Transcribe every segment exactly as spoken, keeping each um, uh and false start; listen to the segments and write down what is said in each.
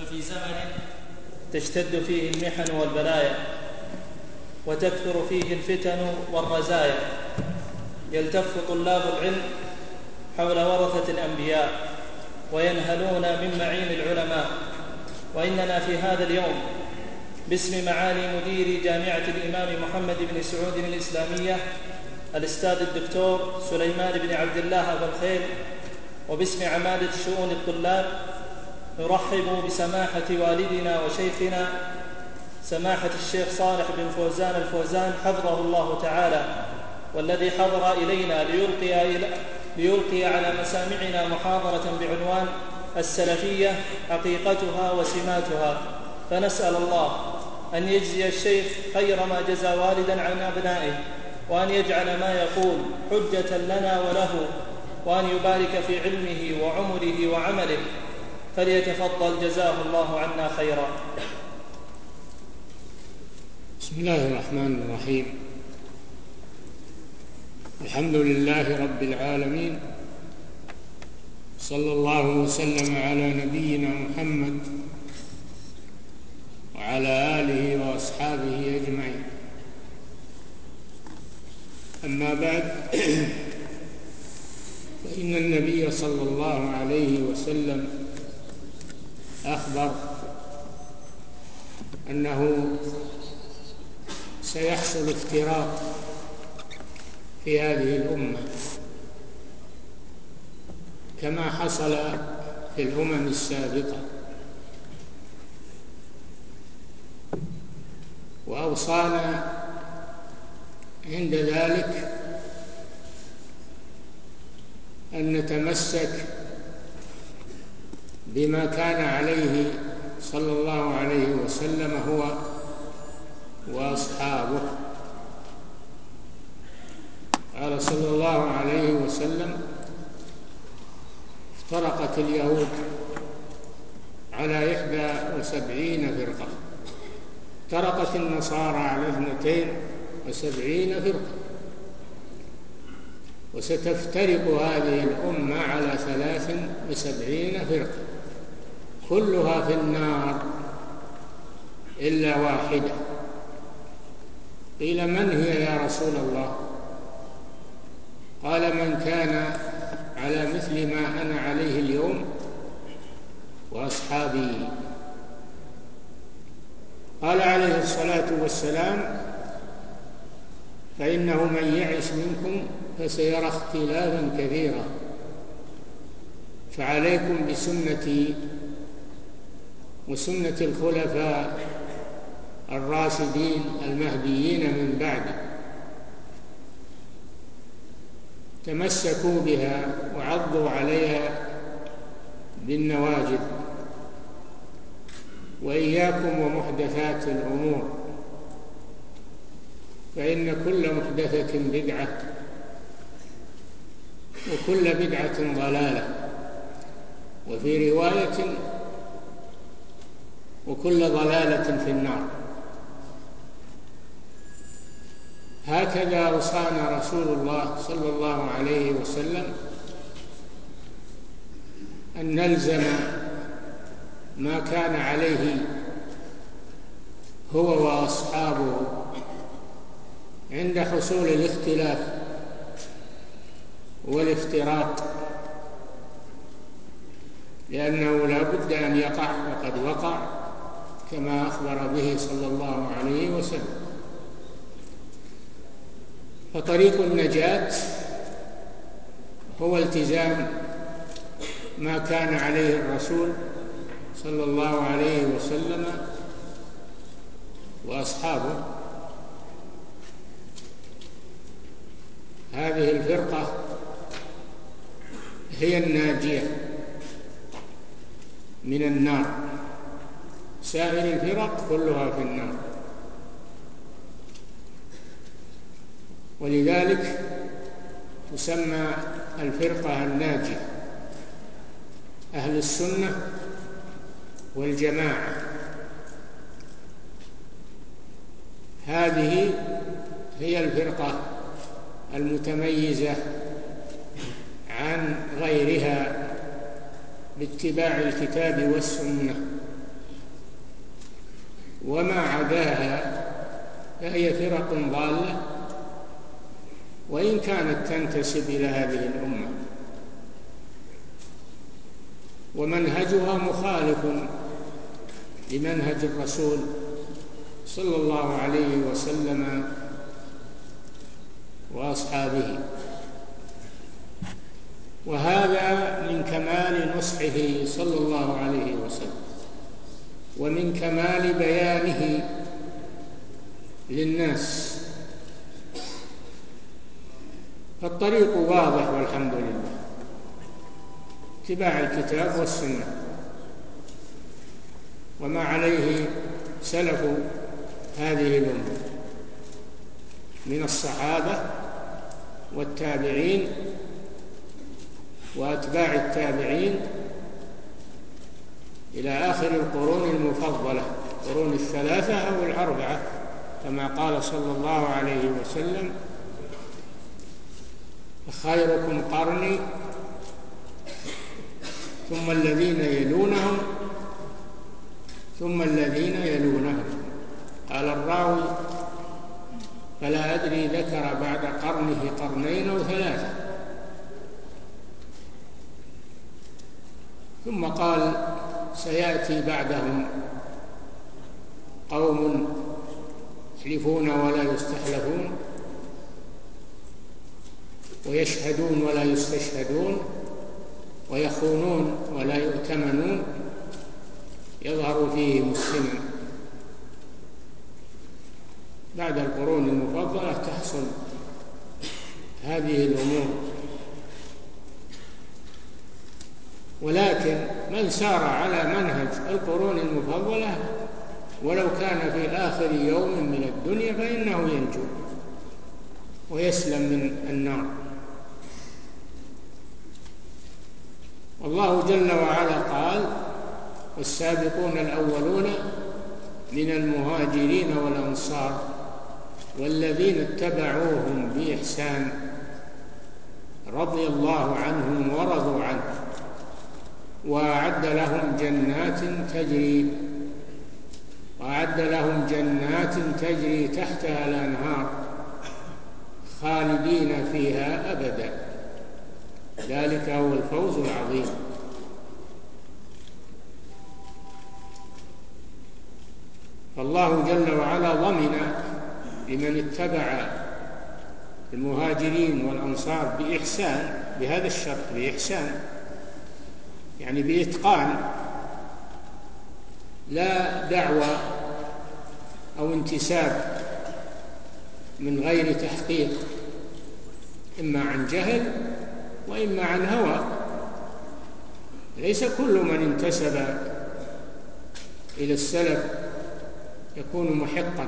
وفي زمن تشتد فيه المحن والبلايا وتكثر فيه الفتن والرزايا يلتف طلاب العلم حول ورثة الأنبياء وينهلون من معين العلماء. وإننا في هذا اليوم باسم معالي مدير جامعة الإمام محمد بن سعود الإسلامية الأستاذ الدكتور سليمان بن عبد الله أبو الخير، وباسم عمادة شؤون الطلاب، نرحب بسماحة والدنا وشيخنا سماحة الشيخ صالح بن فوزان الفوزان حفظه الله تعالى، والذي حضر إلينا ليلقي, ليلقي على مسامعنا محاضرة بعنوان السلفية حقيقتها وسماتها. فنسأل الله أن يجزي الشيخ خير ما جزى والدا عن أبنائه، وأن يجعل ما يقول حجة لنا وله، وأن يبارك في علمه وعمره وعمله، فليتفضل جزاه الله عنا خيرا. بسم الله الرحمن الرحيم. الحمد لله رب العالمين، صلى الله وسلم على نبينا محمد وعلى آله وأصحابه أجمعين. أما بعد، فإن النبي صلى الله عليه وسلم أخبر أنه سيحصل افتراق في هذه الأمة كما حصل في الأمم السابقة، وأوصانا عند ذلك أن نتمسك بما كان عليه صلى الله عليه وسلم هو وأصحابه. قال صلى الله عليه وسلم: افترقت اليهود على إحدى وسبعين فرقة، افترقت النصارى على اثنتين وسبعين فرقة، وستفترق هذه الأمة على ثلاث وسبعين فرقة، كلها في النار إلا واحدة. قيل: من هي يا رسول الله؟ قال: من كان على مثل ما أنا عليه اليوم وأصحابي. قال عليه الصلاة والسلام: فإنه من يعش منكم فسيرى اختلافا كثيرا، فعليكم بسنتي وسنة الخلفاء الراشدين المهديين من بعدي، تمسكوا بها وعضوا عليها بالنواجذ، وإياكم ومحدثات الأمور، فإن كل محدثة بدعة وكل بدعة ضلالة، وفي رواية: وكل ضلالة في النار. هكذا أوصانا رسول الله صلى الله عليه وسلم أن نلزم ما كان عليه هو وأصحابه عند حصول الاختلاف والافتراق، لأنه لا بد أن يقع، وقد وقع كما أخبر به صلى الله عليه وسلم. فطريق النجاة هو التزام ما كان عليه الرسول صلى الله عليه وسلم وأصحابه. هذه الفرقة هي الناجية من النار، سائر الفرق كلها في النار. ولذلك تسمى الفرقة الناجية أهل السنة والجماعة. هذه هي الفرقة المتميزة عن غيرها باتباع الكتاب والسنة وما عداها فهي فرق ضالة، وإن كانت تنتسب إلى هذه الأمة، ومنهجها مخالف لمنهج الرسول صلى الله عليه وسلم وأصحابه. وهذا من كمال نصحه صلى الله عليه وسلم، ومن كمال بيانه للناس. فالطريق واضح والحمد لله، اتباع الكتاب والسنة وما عليه سلف هذه الأمة من الصحابة والتابعين وأتباع التابعين إلى آخر القرون المفضلة، القرون الثلاثة أو الأربعة، كما قال صلى الله عليه وسلم: خيركم قرني ثم الذين يلونهم ثم الذين يلونهم. قال الراوي: فلا أدري ذكر بعد قرنه قرنين أو ثلاثة. ثم قال: سيأتي بعدهم قوم يحلفون ولا يستحلفون، ويشهدون ولا يستشهدون، ويخونون ولا يؤتمنون، يظهر فيهم السنن. بعد القرون المفضلة تحصل هذه الأمور. ولكن من سار على منهج القرون المفضلة ولو كان في آخر يوم من الدنيا فإنه ينجو ويسلم من النار. والله جل وعلا قال: والسابقون الأولون من المهاجرين والأنصار والذين اتبعوهم بإحسان رضي الله عنهم ورضوا عنه وأعد لهم جنات تجري وأعد لهم جنات تجري تحتها الأنهار خالدين فيها أبدا، ذلك هو الفوز العظيم. فالله جل وعلا ضمن لمن اتبع المهاجرين والأنصار بإحسان، بهذا الشرط، بإحسان يعني بإتقان، لا دعوة أو انتساب من غير تحقيق، إما عن جهل وإما عن هوى. ليس كل من انتسب إلى السلف يكون محقا،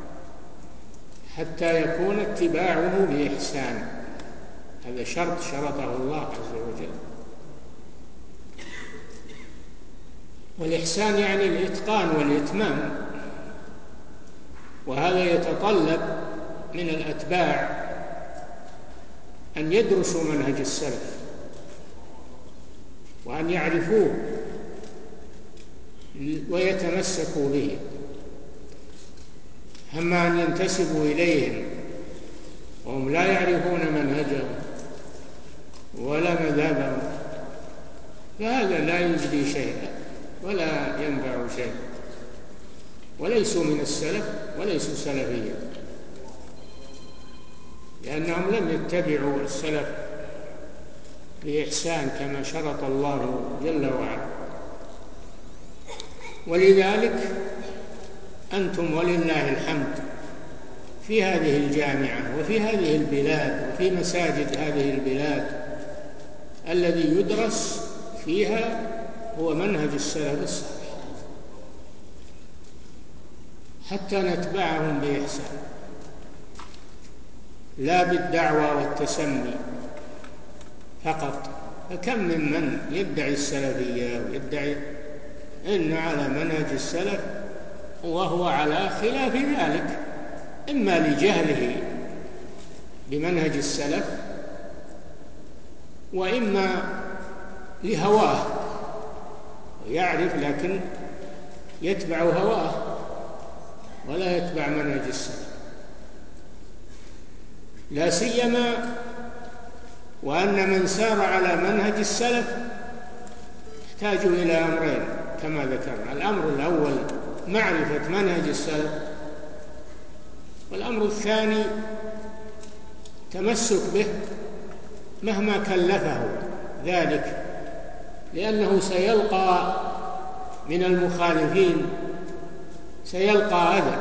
حتى يكون اتباعه بإحسان. هذا شرط شرطه الله عز وجل. والإحسان يعني الإتقان والإتمام، وهذا يتطلب من الأتباع أن يدرسوا منهج السلف وأن يعرفوه ويتمسكوا به. أما أن ينتسبوا إليهم وهم لا يعرفون منهجهم ولا مذهبهم فهذا لا يجدي شيئا ولا ينفع شيئا، وليسوا من السلف وليسوا سلفيا، لأنهم لم يتبعوا السلف بإحسان كما شرط الله جل وعلا. ولذلك أنتم ولله الحمد في هذه الجامعة وفي هذه البلاد وفي مساجد هذه البلاد الذي يدرس فيها هو منهج السلف الصالح، حتى نتبعهم بإحسان، لا بالدعوة والتسمي فقط. فكم من من يدعي السلفية ويدعي إنه على منهج السلف وهو على خلاف ذلك، إما لجهله بمنهج السلف وإما لهواه، يعرف لكن يتبع هواه ولا يتبع منهج السلف، لا سيما وأن من سار على منهج السلف يحتاج إلى أمرين كما ذكرنا. الأمر الأول معرفة منهج السلف، والأمر الثاني تمسك به مهما كلفه ذلك، لأنه سيلقى من المخالفين سيلقى أذى،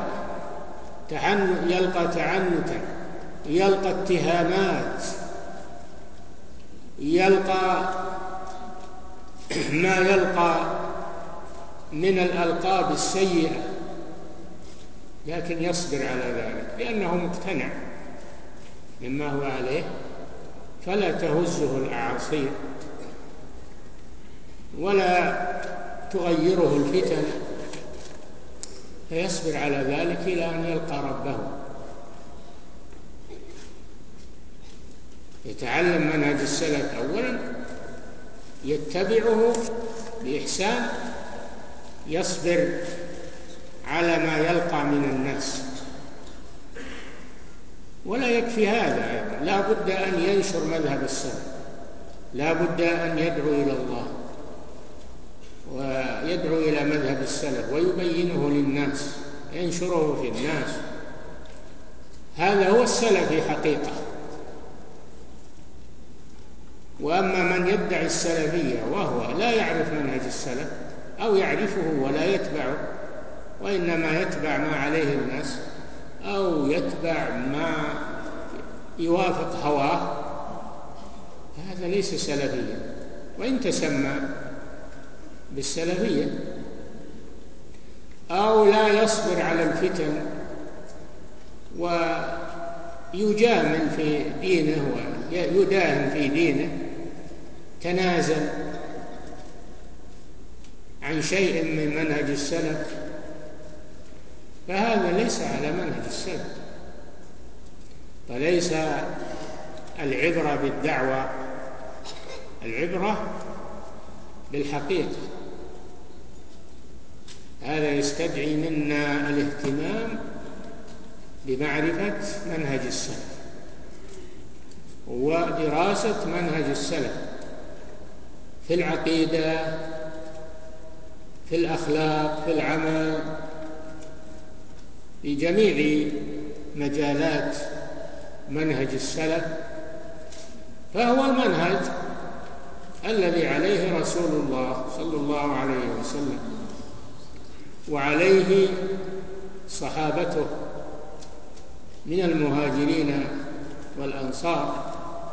يلقى تعنتا، يلقى اتهامات، يلقى ما يلقى من الألقاب السيئة، لكن يصبر على ذلك لأنه مقتنع مما هو عليه، فلا تهزه الأعاصير ولا تغيره الفتن، فيصبر على ذلك إلى أن يلقى ربه. يتعلم منهج السلف أولا، يتبعه بإحسان، يصبر على ما يلقى من الناس. ولا يكفي هذا أيضا، لا بد أن ينشر مذهب السلف، لا بد أن يدعو إلى الله ويدعو إلى مذهب السلف ويبينه للناس، ينشره في الناس. هذا هو السلفي حقيقة. وأما من يدعي السلفية وهو لا يعرف منهج السلف أو يعرفه ولا يتبعه، وإنما يتبع ما عليه الناس أو يتبع ما يوافق هواه، هذا ليس سلفيا وإن تسمى بالسلفية. أو لا يصبر على الفتن ويجامل في دينه ويداهن في دينه، تنازل عن شيء من منهج السلف، فهذا ليس على منهج السلف. فليس العبرة بالدعوة، العبرة بالحقيقة. هذا يستدعي منا الاهتمام بمعرفة منهج السلف ودراسة منهج السلف في العقيدة، في الأخلاق، في العمل، في جميع مجالات منهج السلف، فهو المنهج الذي عليه رسول الله صلى الله عليه وسلم وعليه صحابته من المهاجرين والأنصار،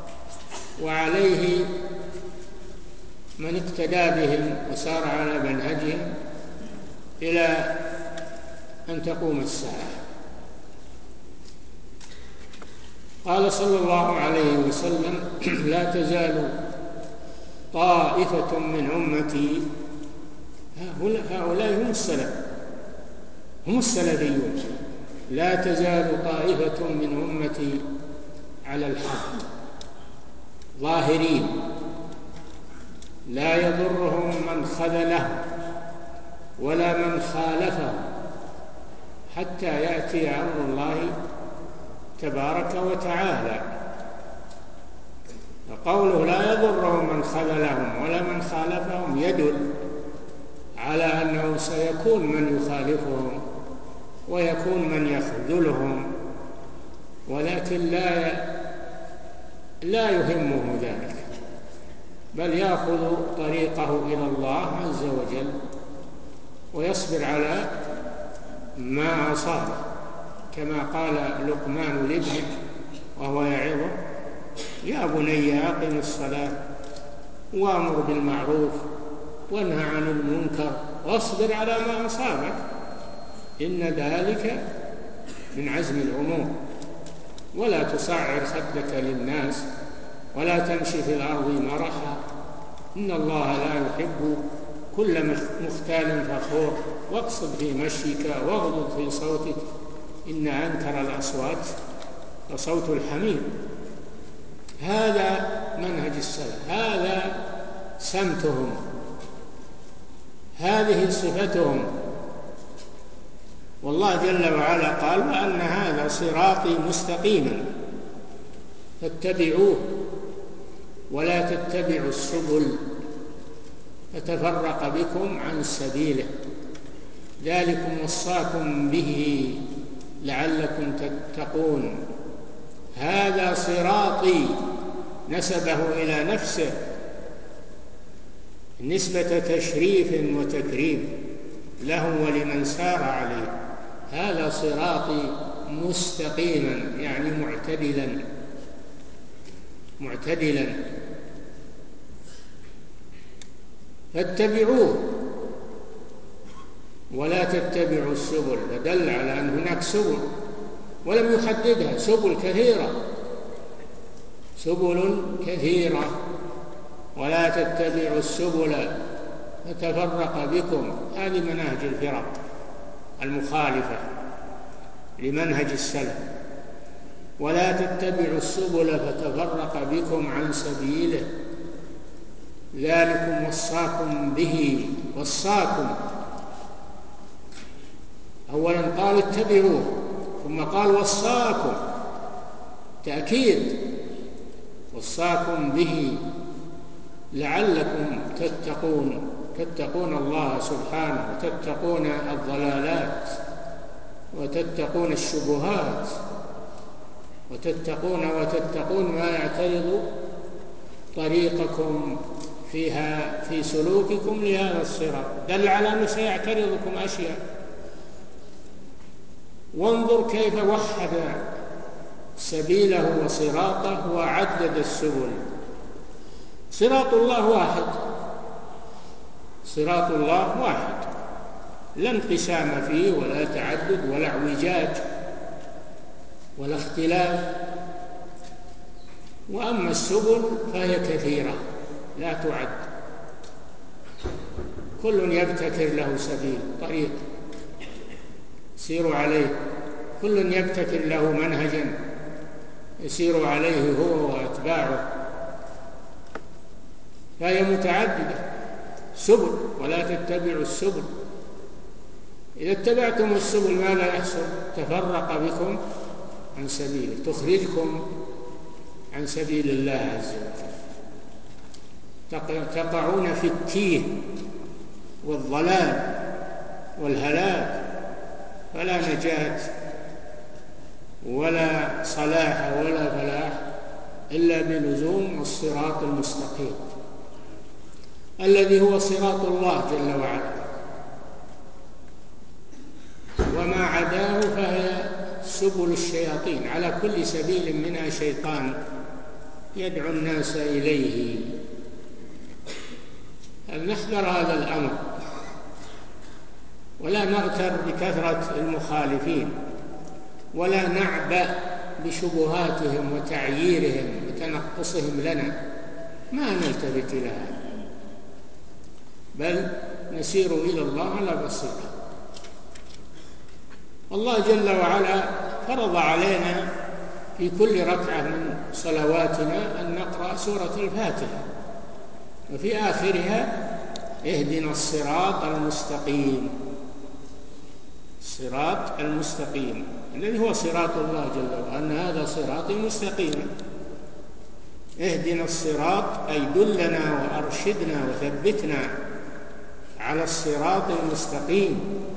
وعليه من اقتدى بهم وسار على منهجهم إلى أن تقوم الساعة. قال صلى الله عليه وسلم: لا تزال طائفة من أمتي، هؤلاء هم السلف، هم السلفيون، لا تزال طائفة من أمتي على الحق ظاهرين لا يضرهم من خذلهم ولا من خالفهم حتى يأتي أمر الله تبارك وتعالى. وقوله لا يضرهم من خذلهم ولا من خالفهم يدل على أنه سيكون من يخالفهم ويكون من يخذلهم، ولكن لا لا يهمه ذلك، بل يأخذ طريقه إلى الله عز وجل ويصبر على ما أصابه، كما قال لقمان لابنه وهو يعظه: يا بني أقم الصلاة وأمر بالمعروف وانهى عن المنكر واصبر على ما أصابك إن ذلك من عزم الأمور، ولا تصعر خدك للناس ولا تمشي في الأرض مرحا إن الله لا يحب كل مختال فخور واقصد في مشيك واغضض في صوتك إن أنكر الأصوات لصوت الحمير. هذا منهج السلف، هذا سمتهم، هذه صفتهم، والله جل وعلا قال: وأن هذا صراطي مستقيما فاتبعوه ولا تتبعوا السبل فتفرق بكم عن سبيله ذلكم وصاكم به لعلكم تتقون. هذا صراطي نسبه إلى نفسه نسبة تشريف وتكريم له ولمن سار عليه. هذا صراطي مستقيما يعني معتدلا معتدلا فاتبعوه ولا تتبعوا السبل. فدل على أن هناك سبل ولم يحددها، سبل كثيرة سبل كثيرة ولا تتبعوا السبل فتفرق بكم. هذه مناهج الفرق المخالفة لمنهج السلف. ولا تتبعوا السبل فتفرق بكم عن سبيله ذلكم وصاكم به. وصاكم أولا قال اتبعوه ثم قال وصاكم تأكيد، وصاكم به لعلكم تتقون تتقون الله سبحانه وتتقون الضلالات وتتقون الشبهات وتتقون وتتقون ما يعترض طريقكم فيها في سلوككم لهذا الصراط. دل على أنه سيعترضكم أشياء. وانظر كيف وحد سبيله وصراطه وعدد السبل. صراط الله واحد صراط الله واحد لا انقسام فيه ولا تعدد ولا اعوجاج ولا اختلاف. وأما السبل فهي كثيرة لا تعد، كل يبتكر له سبيل طريق يسير عليه، كل يبتكر له منهجا يسير عليه هو وأتباعه، فهي متعددة سبل. ولا تتبعوا السبل. إذا اتبعتم السبل ماذا يحصل؟ تفرق بكم عن سبيله، تخرجكم عن سبيل الله عز وجل، تقعون في التيه والضلال والهلاك، فلا نجاة ولا صلاح ولا فلاح إلا بلزوم الصراط المستقيم الذي هو صراط الله جل وعلا. وما عداه فهي سبل الشياطين، على كل سبيل منها شيطان يدعو الناس إليه. نحذر هذا الأمر ولا نغتر بكثرة المخالفين ولا نعبأ بشبهاتهم وتعييرهم وتنقصهم لنا، ما نلتفت إلى هذا، بل نسير إلى الله على بصيرة. الله جل وعلا فرض علينا في كل ركعة من صلواتنا أن نقرأ سورة الفاتحة، وفي آخرها اهدنا الصراط المستقيم. الصراط المستقيم الذي هو صراط الله جل وعلا، أن هذا صراطي مستقيما. اهدنا الصراط أي دلنا وأرشدنا وثبتنا على الصراط المستقيم،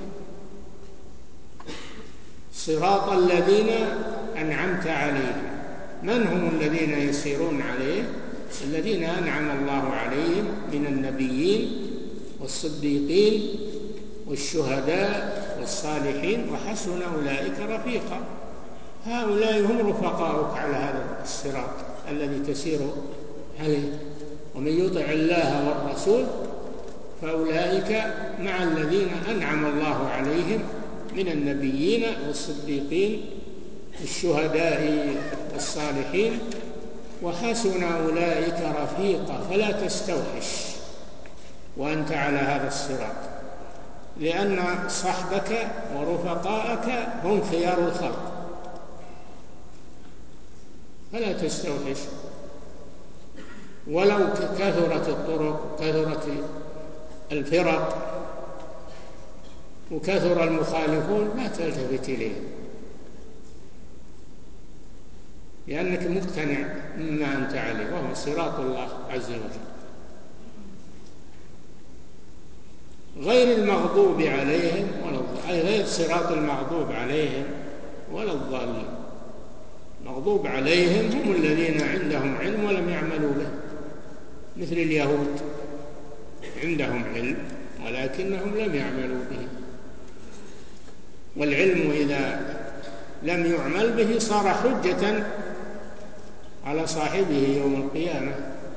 صراط الذين أنعمت عليهم. من هم الذين يسيرون عليه؟ الذين أنعم الله عليهم من النبيين والصديقين والشهداء والصالحين وحسن أولئك رفيقا. هؤلاء هم رفقاؤك على هذا الصراط الذي تسير عليه. ومن يطع الله والرسول فأولئك مع الذين أنعم الله عليهم من النبيين والصديقين والشهداء والصالحين وحسن أولئك رفيقا. فلا تستوحش وأنت على هذا الصراط، لأن صحبك ورفقاءك هم خيار الخلق، فلا تستوحش. ولو كثرت الطرق كثرت الفرق وكثر المخالفون لا تلتفت إليه، لأنك مقتنع مما أنت عليه وهو صراط الله عز وجل، غير المغضوب عليهم ولا أي غير صراط المغضوب عليهم ولا الضالين. المغضوب عليهم هم الذين عندهم علم ولم يعملوا به، مثل اليهود عندهم علم ولكنهم لم يعملوا به، والعلم إذا لم يعمل به صار حجة على صاحبه يوم القيامة.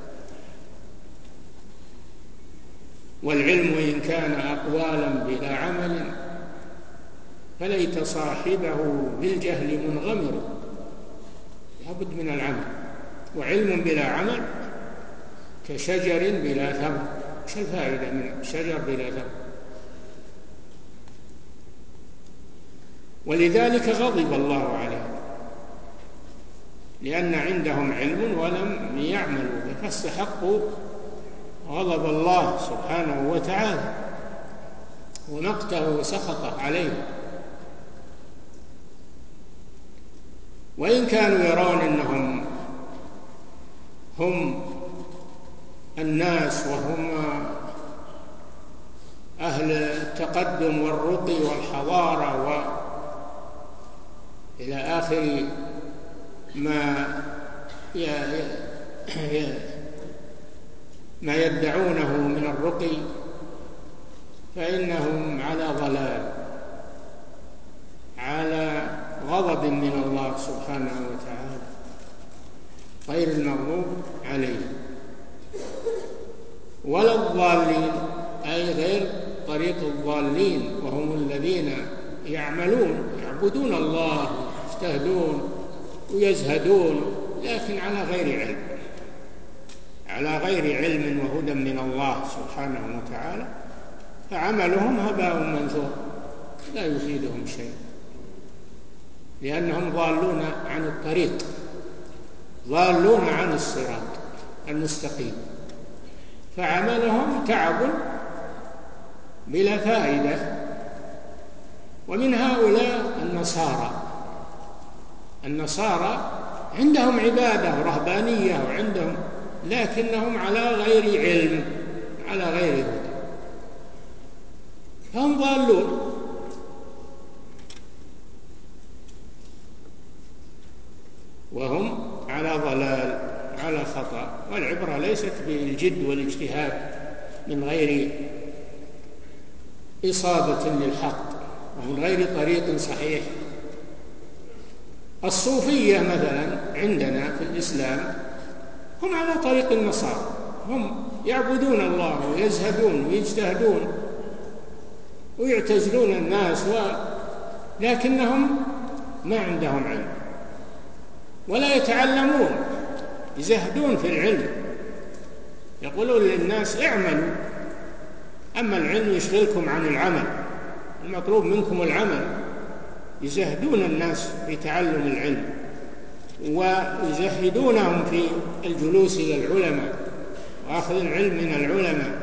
والعلم إن كان أقوالا بلا عمل فليت صاحبه بالجهل منغمر، لابد من العمل. وعلم بلا عمل كشجر بلا ثمر، ايش الفائدة من شجر بلا ثمر؟ ولذلك غضب الله عليهم، لأن عندهم علم ولم يعملوا به فاستحقوا غضب الله سبحانه وتعالى ونقته وسخطه عليهم. وإن كانوا يرون أنهم هم الناس وهم أهل التقدم والرقي والحضارة وإلى آخر ما ما يدعونه من الرقي، فإنهم على ضلال، على غضب من الله سبحانه وتعالى، غير المغضوب عليهم ولا الضالين، أي غير طريق الضالين، وهم الذين يعملون يعبدون الله يجتهدون ويزهدون لكن على غير علم، على غير علم وهدى من الله سبحانه وتعالى، فعملهم هباء منثور لا يفيدهم شيء، لأنهم ضالون عن الطريق، ضالون عن الصراط المستقيم، فعملهم تعب بلا فائدة. ومن هؤلاء النصارى، النصارى عندهم عبادة ورهبانية وعندهم، لكنهم على غير علم، على غير هدى، فهم ضالون. وهم على ضلال، على خطأ. والعبرة ليست بالجد والاجتهاد من غير إصابة للحق ومن غير طريق صحيح. الصوفية مثلا عندنا في الإسلام هم على طريق النصارى، هم يعبدون الله ويزهدون ويجتهدون ويعتزلون الناس و... لكنهم ما عندهم علم ولا يتعلمون، يزهدون في العلم، يقولون للناس اعملوا، أما العلم يشغلكم عن العمل، المطلوب منكم العمل. يزهدون الناس في تعلم العلم ويزهدونهم في الجلوس إلى العلماء وأخذ العلم من العلماء،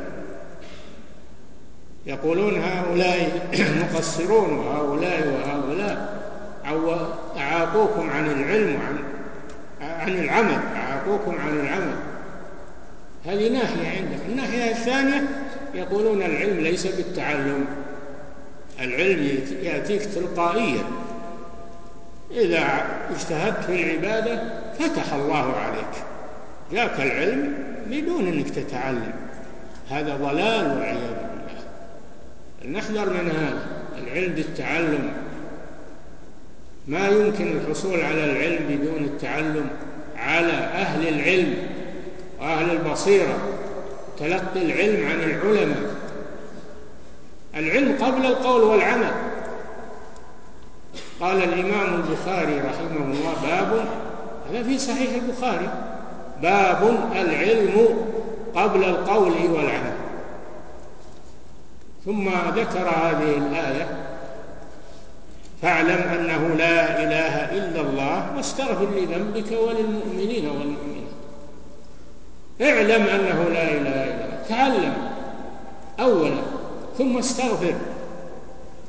يقولون هؤلاء مقصرون وهؤلاء وهؤلاء أعاقوكم عن العلم وعن عن العمل، أعاقوكم عن العمل. هذه ناحية عندهم. الناحية الثانية يقولون العلم ليس بالتعلم، العلم يأتيك تلقائيا، إذا اجتهدت في العبادة فتح الله عليك، جاءك العلم بدون أنك تتعلم. هذا ضلال والعياذ بالله. نحذر من هذا العلم بالتعلم، ما يمكن الحصول على العلم بدون التعلم. على أهل العلم وأهل البصيرة تلقي العلم عن العلماء، العلم قبل القول والعمل. قال الإمام البخاري رحمه الله باب، هذا في صحيح البخاري، باب العلم قبل القول والعمل، ثم ذكر هذه الآية فاعلم أنه لا إله إلا الله واستغفر لذنبك وللمؤمنين والمؤمنات. اعلم أنه لا إله إلا الله، تعلم أولا ثم استغفر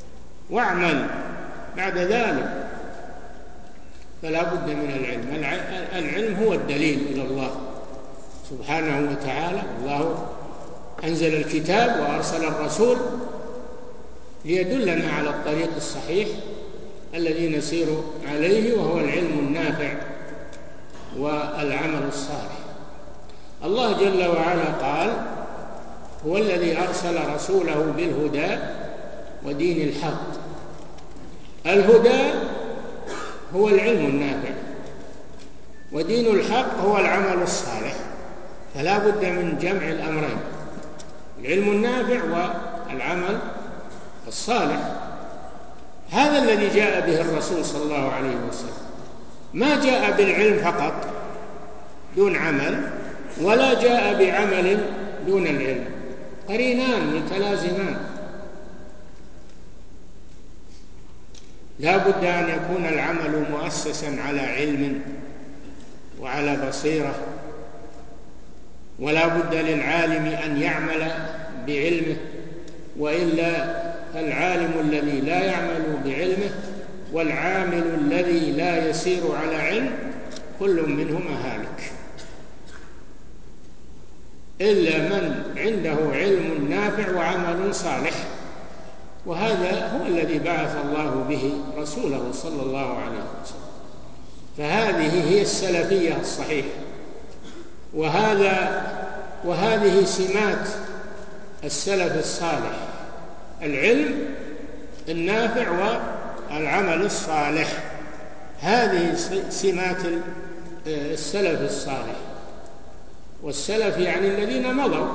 واعمل بعد ذلك. فلا بد من العلم. العلم هو الدليل إلى الله سبحانه وتعالى. الله أنزل الكتاب وأرسل الرسول ليدلنا على الطريق الصحيح الذي نسير عليه، وهو العلم النافع والعمل الصالح. الله جل وعلا قال: هو الذي أرسل رسوله بالهدى ودين الحق. الهدى هو العلم النافع، ودين الحق هو العمل الصالح. فلا بد من جمع الأمرين، العلم النافع والعمل الصالح. هذا الذي جاء به الرسول صلى الله عليه وسلم. ما جاء بالعلم فقط دون عمل، ولا جاء بعمل دون العلم، قرينان متلازمان. لا بد أن يكون العمل مؤسسا على علم وعلى بصيرة، ولا بد للعالم أن يعمل بعلمه، وإلا فالعالم الذي لا يعمل بعلمه والعامل الذي لا يسير على علم كل منهما هالك، إلا من عنده علم نافع وعمل صالح. وهذا هو الذي بعث الله به رسوله صلى الله عليه وسلم. فهذه هي السلفية الصحيحة، وهذا وهذه سمات السلف الصالح: العلم النافع والعمل الصالح. هذه سمات السلف الصالح. والسلف يعني الذين مضوا.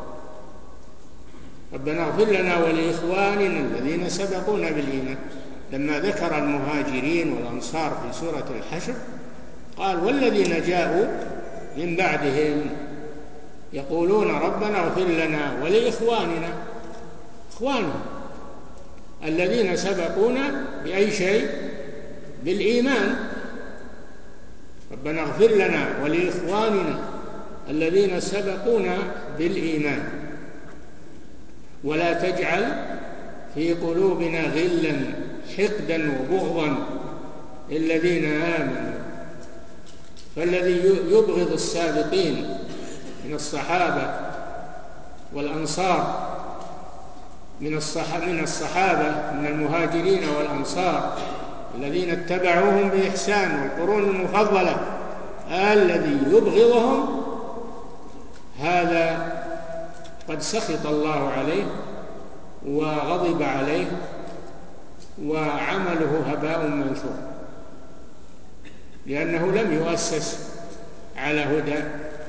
ربنا اغفر لنا ولإخواننا الذين سبقونا بالإيمان. لما ذكر المهاجرين والأنصار في سورة الحشر قال: والذين جاءوا من بعدهم يقولون ربنا اغفر لنا ولإخواننا، إخوانهم الذين سبقونا بأي شيء؟ بالإيمان. ربنا اغفر لنا ولإخواننا الذين سبقونا بالإيمان ولا تجعل في قلوبنا غلا حقدا وبغضا للذين آمنوا. فالذي يبغض السابقين من الصحابة والأنصار، من الصحابة من المهاجرين والأنصار الذين اتبعوهم بإحسان والقرون المفضلة، الذي يبغضهم هذا قد سخط الله عليه وغضب عليه وعمله هباء منثور، لأنه لم يؤسس على هدى.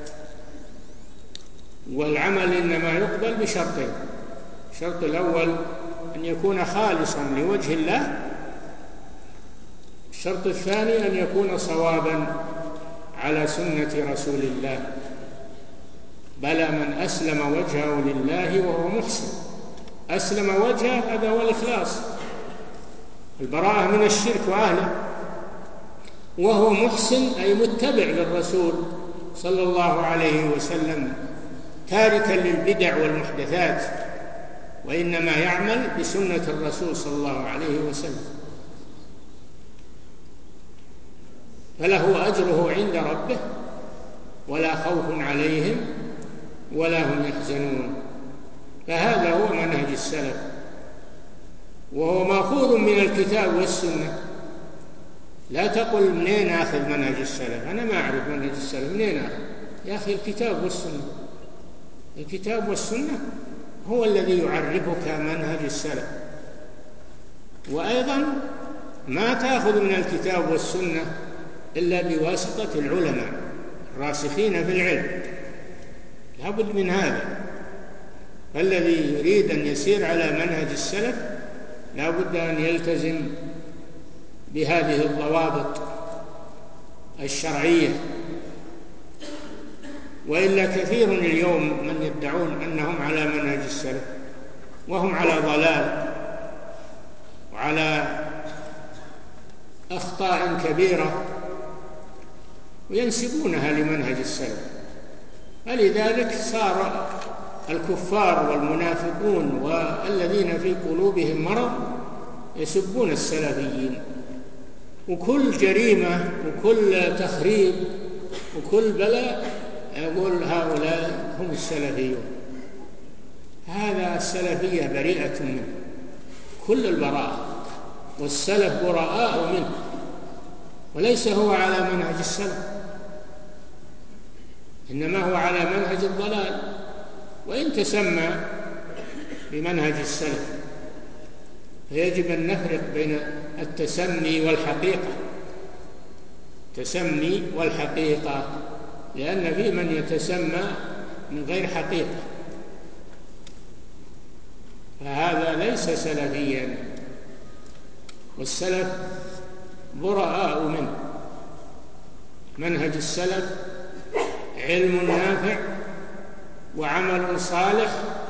والعمل إنما يقبل بشرطين: الشرط الأول أن يكون خالصا لوجه الله، الشرط الثاني أن يكون صوابا على سنة رسول الله. بلى من أسلم وجهه لله وهو محسن. أسلم وجهه هذا هو الإخلاص، البراءة من الشرك وأهله، وهو محسن أي متبع للرسول صلى الله عليه وسلم، تاركا للبدع والمحدثات، وإنما يعمل بسنة الرسول صلى الله عليه وسلم، فله أجره عند ربه ولا خوف عليهم ولا هم يحزنون. فهذا هو منهج السلف، وهو مأخوذ من الكتاب والسنة. لا تقل منين أخذ منهج السلف، أنا ما أعرف منهج السلف منين أخذ. يا أخي الكتاب والسنة، الكتاب والسنة هو الذي يعرفك منهج السلف. وأيضا ما تأخذ من الكتاب والسنة إلا بواسطة العلماء الراسخين في العلم، لا بد من هذا. فالذي يريد أن يسير على منهج السلف لا بد أن يلتزم بهذه الضوابط الشرعية، وإلا كثير اليوم من يدعون أنهم على منهج السلف وهم على ضلال وعلى أخطاء كبيرة وينسبونها لمنهج السلف. فلذلك صار الكفار والمنافقون والذين في قلوبهم مرض يسبون السلفيين، وكل جريمة وكل تخريب وكل بلاء يقول هؤلاء هم السلفيون. هذا السلفية بريئة منه كل البراءة، والسلف براء منه، وليس هو على منهج السلف، إنما هو على منهج الضلال، وإن تسمى بمنهج السلف. فيجب أن نفرق بين التسمي والحقيقة، التسمي والحقيقة، لأن في من يتسمى من غير حقيقة، فهذا ليس سلفيا، والسلف براء منه. منهج السلف علم نافع وعمل صالح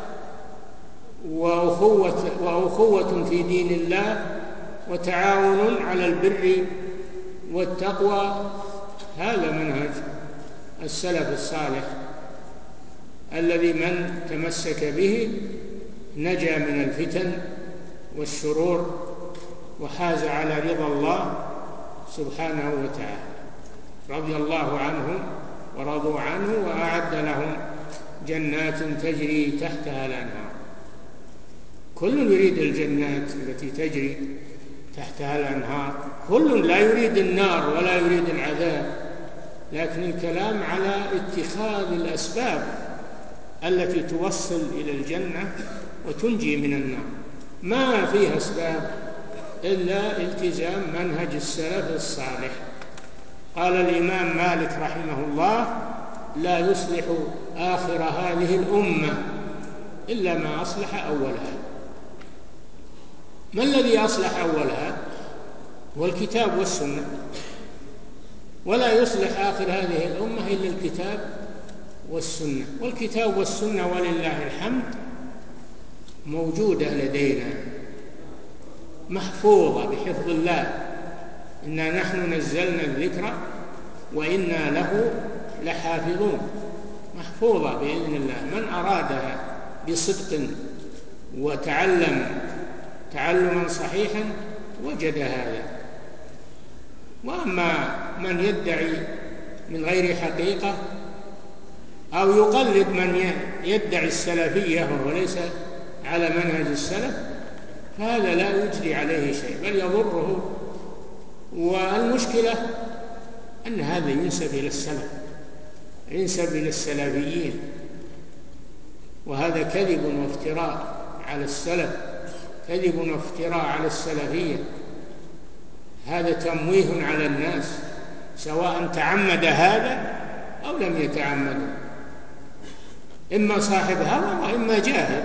وأخوة, وأخوة في دين الله وتعاون على البر والتقوى. هذا منهج السلف الصالح الذي من تمسك به نجا من الفتن والشرور وحاز على رضا الله سبحانه وتعالى. رضي الله عنهم ورضوا عنه وأعد لهم جنات تجري تحتها الأنهار. كل يريد الجنات التي تجري تحتها الأنهار، كل لا يريد النار ولا يريد العذاب، لكن الكلام على اتخاذ الأسباب التي توصل إلى الجنة وتنجي من النار. ما فيها أسباب إلا التزام منهج السلف الصالح. قال الإمام مالك رحمه الله: لا يصلح آخر هذه الأمة إلا ما أصلح أولها. ما الذي أصلح أولها؟ هو الكتاب والسنة، ولا يصلح آخر هذه الأمة إلا الكتاب والسنة. والكتاب والسنة ولله الحمد موجودة لدينا، محفوظة بحفظ الله. إنا نحن نزلنا الذكر وإنا له لحافظون، محفوظة بإذن الله. من أرادها بصدق وتعلم تعلما صحيحا وجد هذا. وأما من يدعي من غير حقيقة أو يقلد من يدعي السلفية وهو ليس على منهج السلف، فهذا لا يجري عليه شيء بل يضره. والمشكلة أن هذا ينسب إلى السلف، ينسب إلى السلفيين، وهذا كذب وافتراء على السلف، كذب وافتراء على السلفية. هذا تمويه على الناس سواء تعمد هذا أو لم يتعمد، إما صاحب هوى وإما جاهل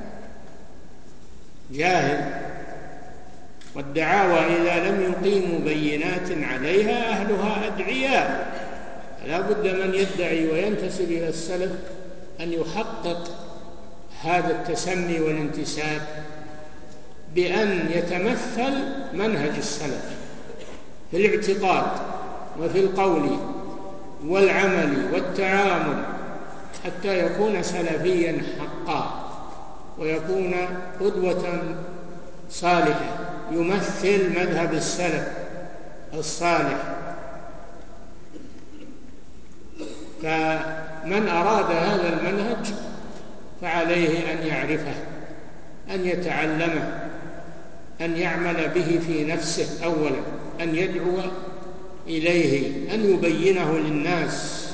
جاهل والدعاوى إذا لم يقيموا بينات عليها أهلها أدعياء. لا بد من يدعي وينتسب إلى السلف أن يحقق هذا التسمي والانتساب بأن يتمثل منهج السلف في الاعتقاد وفي القول والعمل والتعامل، حتى يكون سلفيا حقا ويكون قدوة صالحة يمثل مذهب السلف الصالح. فمن أراد هذا المنهج فعليه أن يعرفه، أن يتعلمه، أن يعمل به في نفسه أولا، أن يدعو إليه، أن يبينه للناس.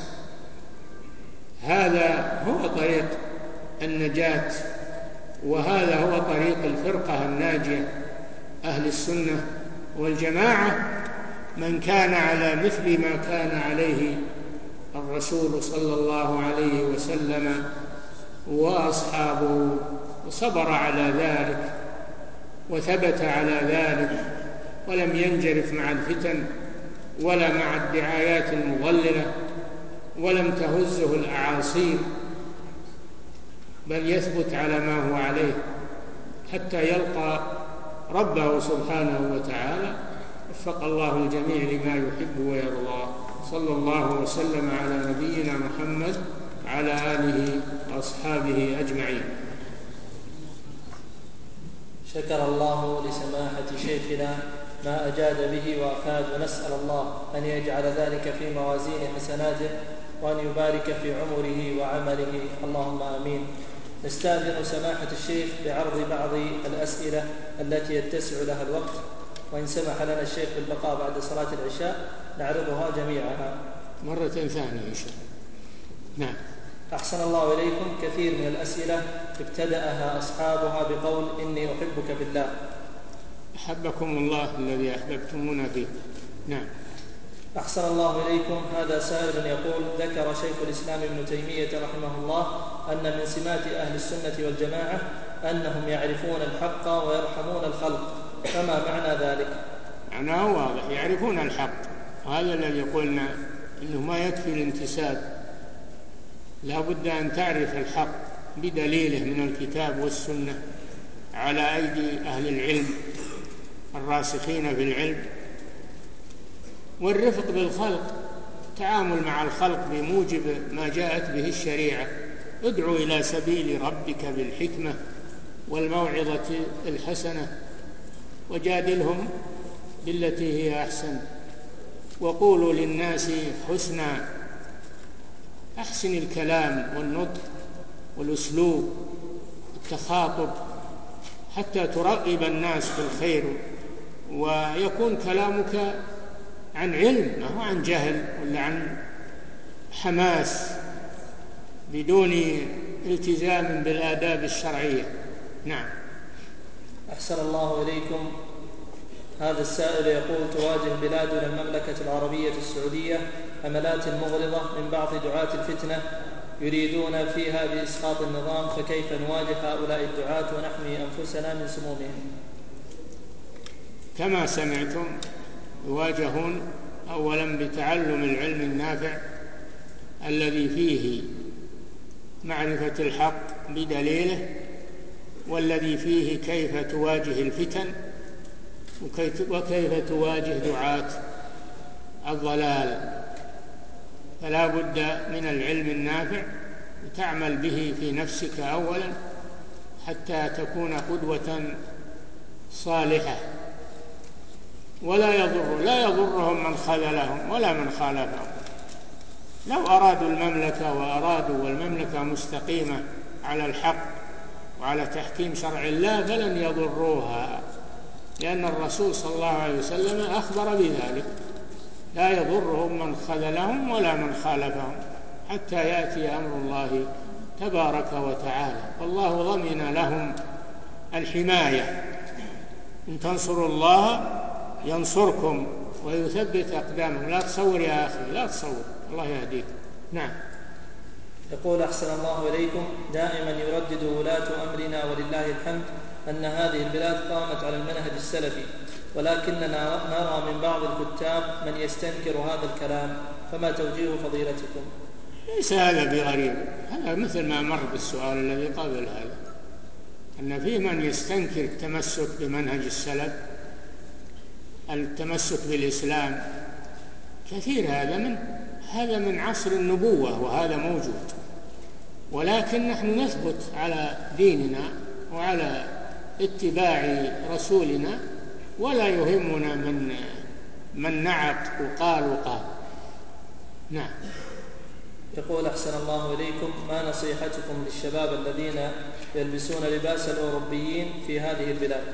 هذا هو طريق النجاة، وهذا هو طريق الفرقة الناجية أهل السنة والجماعة، من كان على مثل ما كان عليه الرسول صلى الله عليه وسلم وأصحابه، وصبر على ذلك وثبت على ذلك ولم ينجرف مع الفتن ولا مع الدعايات المضللة، ولم تهزه الأعاصير، بل يثبت على ما هو عليه حتى يلقى ربه سبحانه وتعالى. وفق الله الجميع لما يحب ويرضى. صلى الله وسلم على نبينا محمد وعلى آله وأصحابه أجمعين. شكر الله لسماحة شيخنا ما أجاد به وأفاد، ونسأل الله أن يجعل ذلك في موازين حسناته وأن يبارك في عمره وعمله، اللهم آمين. نستأذن سماحة الشيخ بعرض بعض الأسئلة التي يتسع لها الوقت، وإن سمح لنا الشيخ بالبقاء بعد صلاة العشاء نعرضها جميعها مرة ثانية إن شاء الله. نعم. أحسن الله إليكم. كثير من الأسئلة ابتدأها أصحابها بقول إني أحبك بالله. أحبكم الله الذي أحببتمونا فيه. نعم. أحسن الله إليكم. هذا سائل يقول: ذكر شيخ الإسلام ابن تيمية رحمه الله أن من سمات أهل السنة والجماعة أنهم يعرفون الحق ويرحمون الخلق، فما معنى ذلك؟ معناه واضح، يعرفون الحق، وهذا الذي قلنا إنه ما يكفي الانتساب، لا بد أن تعرف الحق بدليله من الكتاب والسنة على أيدي أهل العلم الراسخين في العلم. والرفق بالخلق، تعامل مع الخلق بموجب ما جاءت به الشريعة. ادعو إلى سبيل ربك بالحكمة والموعظة الحسنة وجادلهم بالتي هي أحسن وقولوا للناس حسنا. أحسن الكلام والنطق والأسلوب والتخاطب حتى ترغب الناس في الخير، ويكون كلامك عن علم، ما هو عن جهل ولا عن حماس بدون التزام بالآداب الشرعية. نعم. أحسن الله إليكم. هذا السائل يقول: تواجه بلادنا المملكة العربية السعودية حملات مغرضة من بعض دعاة الفتنة يريدون فيها بإسقاط النظام، فكيف نواجه هؤلاء الدعاة ونحمي أنفسنا من سمومهم؟ كما سمعتم، يواجهون أولا بتعلم العلم النافع الذي فيه معرفة الحق بدليله، والذي فيه كيف تواجه الفتن وكيف تواجه دعاة الضلال. فلا بد من العلم النافع وتعمل به في نفسك أولا حتى تكون قدوة صالحة. ولا يضر لا يضرهم من خذلهم ولا من خالفهم. لو أرادوا المملكة وأرادوا والمملكة مستقيمة على الحق وعلى تحكيم شرع الله فلن يضروها، لأن الرسول صلى الله عليه وسلم أخبر بذلك: لا يضرهم من خذلهم ولا من خالفهم حتى يأتي أمر الله تبارك وتعالى، والله ضمن لهم الحماية. إن تنصروا الله ينصركم ويثبت أقدامكم. لا تصور يا أخي، لا تصور، الله يهديك. نعم. يقول: أحسن الله إليكم. دائما يردد ولاة أمرنا ولله الحمد أن هذه البلاد قامت على المنهج السلفي، ولكننا نرى من بعض الكتاب من يستنكر هذا الكلام، فما توجيه فضيلتكم؟ ليس هذا بغريب، هذا مثل ما مر بالسؤال الذي قبل هذا، أن في من يستنكر التمسك بمنهج السلف، التمسك بالإسلام كثير. هذا من هذا من عصر النبوة وهذا موجود، ولكن نحن نثبت على ديننا وعلى اتباع رسولنا، ولا يهمنا من من نعق وقال وقال. نعم. يقول: أحسن الله إليكم. ما نصيحتكم للشباب الذين يلبسون لباس الأوروبيين في هذه البلاد؟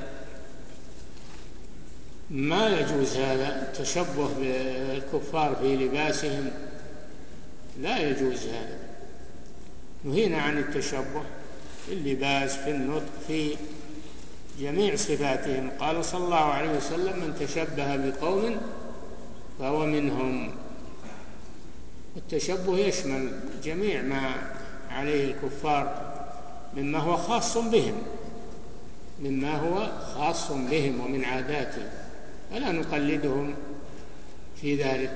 ما يجوز هذا التشبه بالكفار في لباسهم، لا يجوز هذا. نهينا عن التشبه في اللباس، في النطق، في جميع صفاتهم. قال صلى الله عليه وسلم: من تشبه بقوم فهو منهم. التشبه يشمل جميع ما عليه الكفار مما هو خاص بهم مما هو خاص بهم ومن عاداتهم، فلا نقلدهم في ذلك.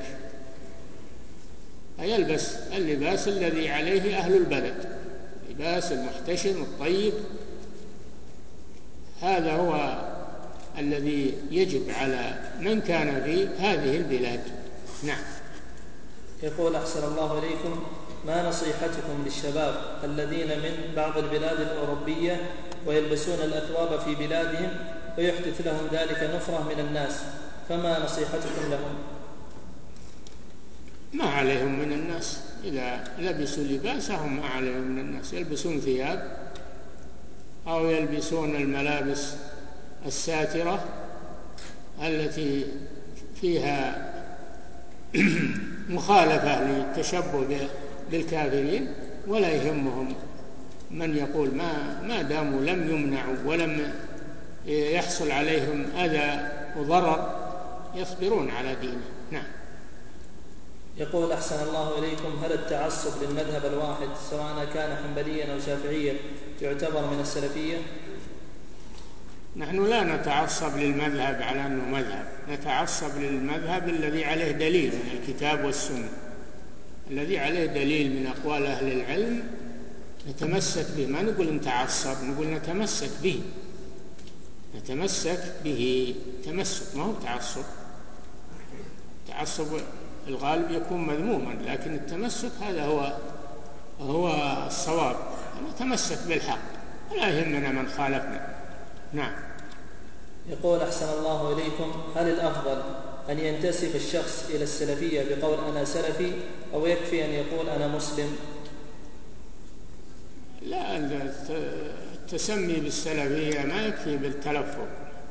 فيلبس اللباس الذي عليه أهل البلد، لباس المحتشم الطيب، هذا هو الذي يجب على من كان في هذه البلاد. نعم. يقول: أحسن الله إليكم. ما نصيحتكم للشباب الذين من بعض البلاد الأوروبية ويلبسون الأثواب في بلادهم ويحدث لهم ذلك نفرة من الناس، فما نصيحتكم لهم؟ ما عليهم من الناس، إذا لبسوا لباسهم ما عليهم من الناس، يلبسون ثياب أو يلبسون الملابس الساترة التي فيها مخالفة للتشبه بالكافرين، ولا يهمهم من يقول، ما ما داموا لم يمنعوا ولم يحصل عليهم أذى وضرر يصبرون على دينه. نعم. يقول أحسن الله إليكم: هل التعصب للمذهب الواحد سواء كان حنبليا أو شافعيا يعتبر من السلفية؟ نحن لا نتعصب للمذهب على أنه مذهب، نتعصب للمذهب الذي عليه دليل من الكتاب والسنة، الذي عليه دليل من أقوال أهل العلم نتمسك به، ما نقول نتعصب، نقول نتمسك به، نتمسك به تمسك، ما هو تعصب. تعصب الغالب يكون مذموما، لكن التمسك هذا هو هو الصواب، نتمسك بالحق ولا يهمنا من خالفنا. نعم. يقول أحسن الله إليكم: هل الأفضل أن ينتسب الشخص إلى السلفية بقول أنا سلفي، أو يكفي أن يقول أنا مسلم؟ لا، التسمي بالسلفية ما يكفي بالتلفظ،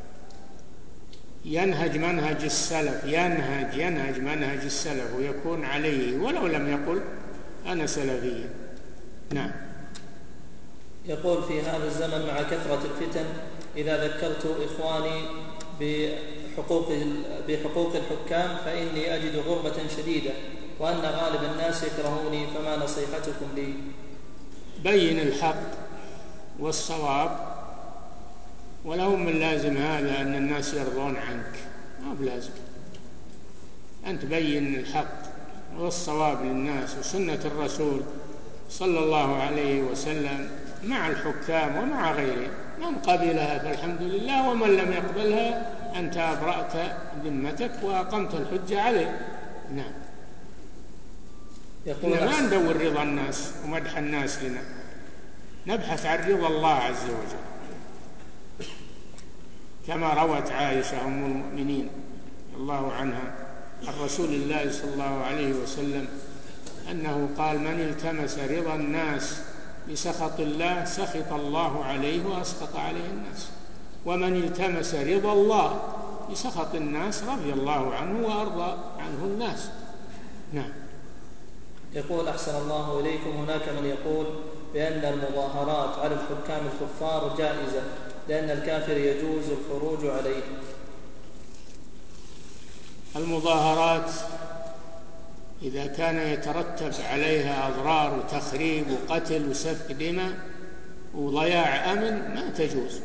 ينهج منهج السلف، ينهج ينهج منهج السلف ويكون عليه ولو لم يقل أنا سلفي. نعم. يقول: في هذا الزمن مع كثرة الفتن إذا ذكرت إخواني بحقوق بحقوق الحكام فإني أجد غربة شديدة، وأن غالب الناس يكرهوني، فما نصيحتكم لي؟ بين الحق والصواب، ولو من لازم هذا أن الناس يرضون عنك، ما بلازم، أنت بين الحق والصواب للناس وسنة الرسول صلى الله عليه وسلم مع الحكام ومع غيره، من قبلها فالحمد لله، ومن لم يقبلها أنت أبرأت ذمتك وأقمت الحجة عليه. نعم. ما ندور رضا الناس ومدح الناس لنا، نبحث عن رضا الله عز وجل، كما روت عائشة أم المؤمنين الله عنها عن رسول الله صلى الله عليه وسلم أنه قال: من التمس رضا الناس بسخط الله سخط الله عليه وأسخط عليه الناس، ومن التمس رضا الله بسخط الناس رضي الله عنه وأرضى عنه الناس. نعم. يقول أحسن الله إليكم: هناك من يقول بأن المظاهرات على الحكام الكفار جائزة لأن الكافر يجوز الخروج عليه. المظاهرات إذا كان يترتب عليها أضرار وتخريب وقتل وسفك دماء وضياع أمن ما تجوز،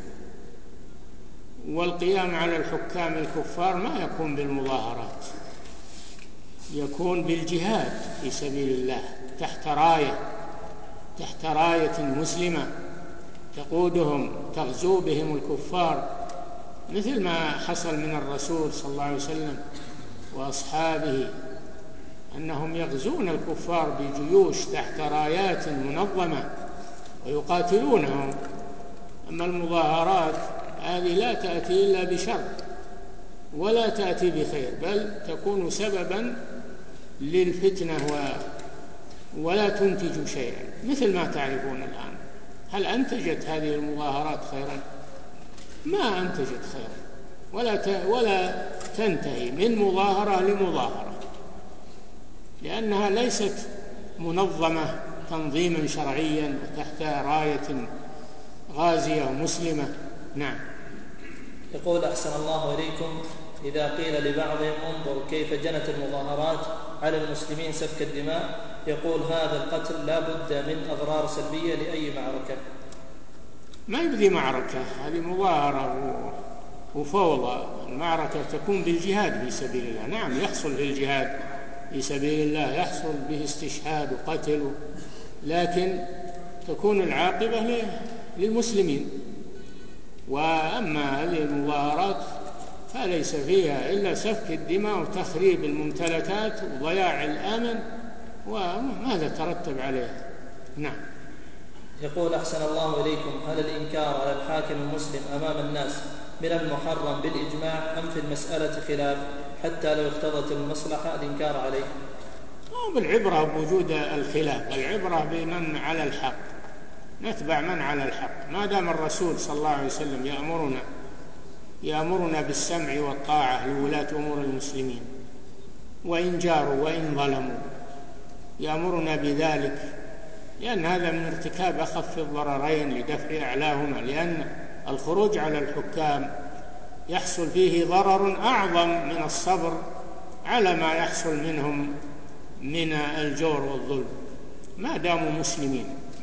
والقيام على الحكام الكفار ما يكون بالمظاهرات، يكون بالجهاد في سبيل الله تحت راية تحت راية مسلمة تقودهم تغزو بهم الكفار، مثل ما حصل من الرسول صلى الله عليه وسلم وأصحابه أنهم يغزون الكفار بجيوش تحت رايات منظمة ويقاتلونهم. أما المظاهرات هذه لا تأتي إلا بشر ولا تأتي بخير، بل تكون سببا للفتنة ولا تنتج شيئا، مثل ما تعرفون الآن. هل أنتجت هذه المظاهرات خيرا؟ ما أنتجت خيرا، ولا ولا تنتهي من مظاهرة لمظاهرة، لأنها ليست منظمة تنظيما شرعيا وتحت راية غازية مسلمة. نعم. يقول أحسن الله إليكم: إذا قيل لبعضهم انظر كيف جنت المظاهرات على المسلمين سفك الدماء، يقول هذا القتل لا بد من أضرار سلبية لأي معركة. ما يبدي معركة، هذه مظاهرة وفوضى. المعركة تكون بالجهاد في سبيل الله. نعم، يحصل في الجهاد في سبيل الله يحصل به استشهاد وقتل، لكن تكون العاقبة للمسلمين. وأما هذه المظاهرات فليس فيها إلا سفك الدماء وتخريب الممتلكات وضياع الأمن، وماذا ترتب عليه. نعم. يقول أحسن الله إليكم: هل الإنكار على الحاكم المسلم أمام الناس من المحرم بالإجماع أم في المسألة خلاف حتى لو اقتضت المصلحة الإنكار عليه؟ بالعبرة بوجود الخلاف، العبرة بمن على الحق، نتبع من على الحق. ما دام الرسول صلى الله عليه وسلم يأمرنا يأمرنا بالسمع والطاعة لولاة أمور المسلمين وإن جاروا وإن ظلموا، يأمرنا بذلك، لأن هذا من ارتكاب أخف الضررين لدفع أعلاهما، لأن الخروج على الحكام يحصل فيه ضرر أعظم من الصبر على ما يحصل منهم من الجور والظلم ما داموا مسلمين.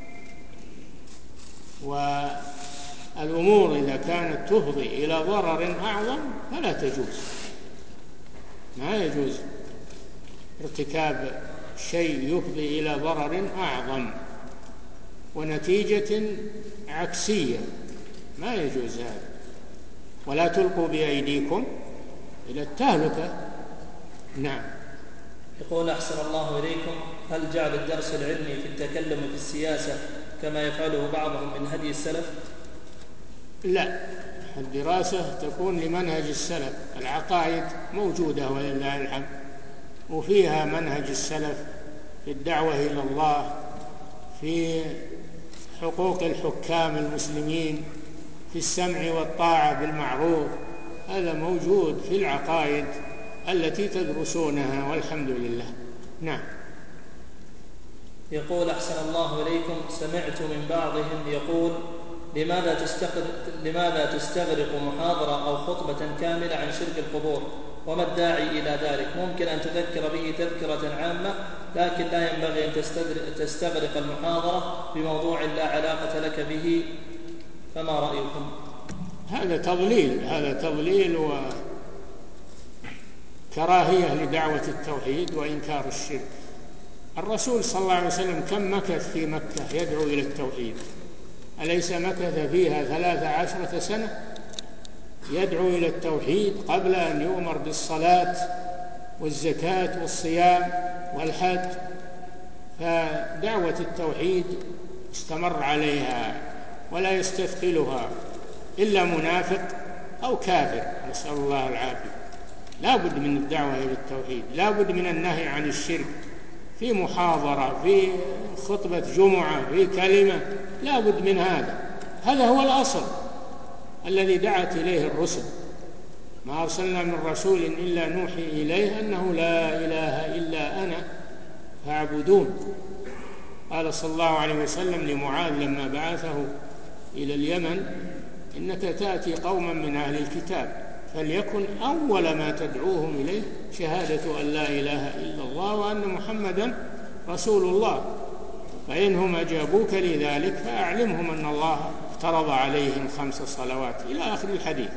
والأمور إذا كانت تفضي إلى ضرر أعظم فلا تجوز، ما يجوز ارتكاب شيء يفضي إلى ضرر أعظم ونتيجة عكسية، ما يجوز هذا. ولا تلقوا بأيديكم إلى التهلكة. نعم. يقول أحسن الله إليكم: هل جعل الدرس العلمي في التكلم في السياسة كما يفعله بعضهم من هدي السلف؟ لا، الدراسة تكون لمنهج السلف، العقائد موجودة ولله الحمد، وفيها منهج السلف في الدعوة إلى الله، في حقوق الحكام المسلمين، في السمع والطاعة بالمعروف، هذا موجود في العقائد التي تدرسونها والحمد لله. نعم. يقول أحسن الله إليكم: سمعت من بعضهم يقول: لماذا تستغرق, لماذا تستغرق محاضرة أو خطبة كاملة عن شرك القبور؟ وما الداعي إلى ذلك؟ ممكن أن تذكر به تذكرة عامة، لكن لا ينبغي أن تستغرق المحاضرة بموضوع لا علاقة لك به، فما رأيكم؟ هذا تضليل، هذا تضليل وكراهية لدعوة التوحيد وإنكار الشرك. الرسول صلى الله عليه وسلم كم مكث في مكة يدعو إلى التوحيد؟ أليس مكث فيها ثلاث عشرة سنة يدعو إلى التوحيد قبل أن يؤمر بالصلاة والزكاة والصيام والحج؟ فدعوة التوحيد استمر عليها ولا يستثقلها إلا منافق أو كافر، نسأل الله العافية. لا بد من الدعوة إلى التوحيد، لا بد من النهي عن الشرك في محاضرة، في خطبة جمعة، في كلمة، لا بد من هذا. هذا هو الأصل الذي دعت إليه الرسل، ما أرسلنا من رسول إلا نوحي إليه أنه لا إله إلا أنا فاعبدون. قال صلى الله عليه وسلم لمعاذ لما بعثه إلى اليمن: إنك تأتي قوما من أهل الكتاب فليكن أول ما تدعوهم إليه شهادة أن لا إله إلا الله وأن محمدا رسول الله، فإنهم أجابوك لذلك فأعلمهم أن الله افترض عليهم خمس صلوات، إلى آخر الحديث.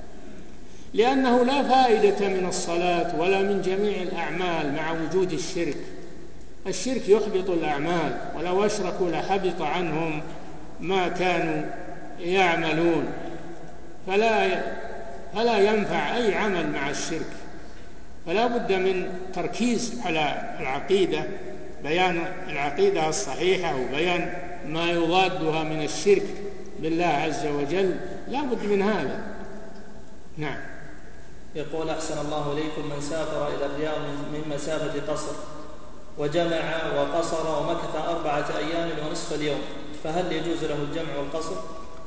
لأنه لا فائدة من الصلاة ولا من جميع الأعمال مع وجود الشرك. الشرك يحبط الأعمال، ولو أشركوا لحبط عنهم ما كانوا يعملون، فلا فلا ينفع أي عمل مع الشرك. فلا بد من تركيز على العقيدة، بيان العقيدة الصحيحة وبيان ما يضادها من الشرك بالله عز وجل، لا بد من هذا. نعم. يقول أحسن الله إليكم: من سافر إلى الرياض من مسافة قصر وجمع وقصر ومكث أربعة أيام ونصف اليوم، فهل يجوز له الجمع والقصر؟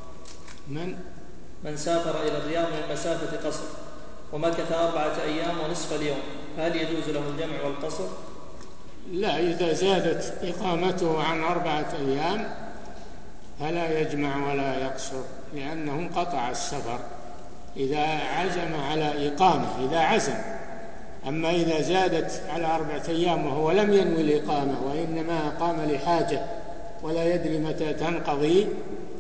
من من سافر إلى الرياض من مسافة قصر ومكث أربعة أيام ونصف اليوم، فهل يجوز له الجمع والقصر؟ لا، إذا زادت إقامته عن أربعة أيام فلا يجمع ولا يقصر، لأنه انقطع السفر إذا عزم على إقامة، إذا عزم. أما إذا زادت على أربعة أيام وهو لم ينوي الإقامة وإنما أقام لحاجة ولا يدري متى تنقضي،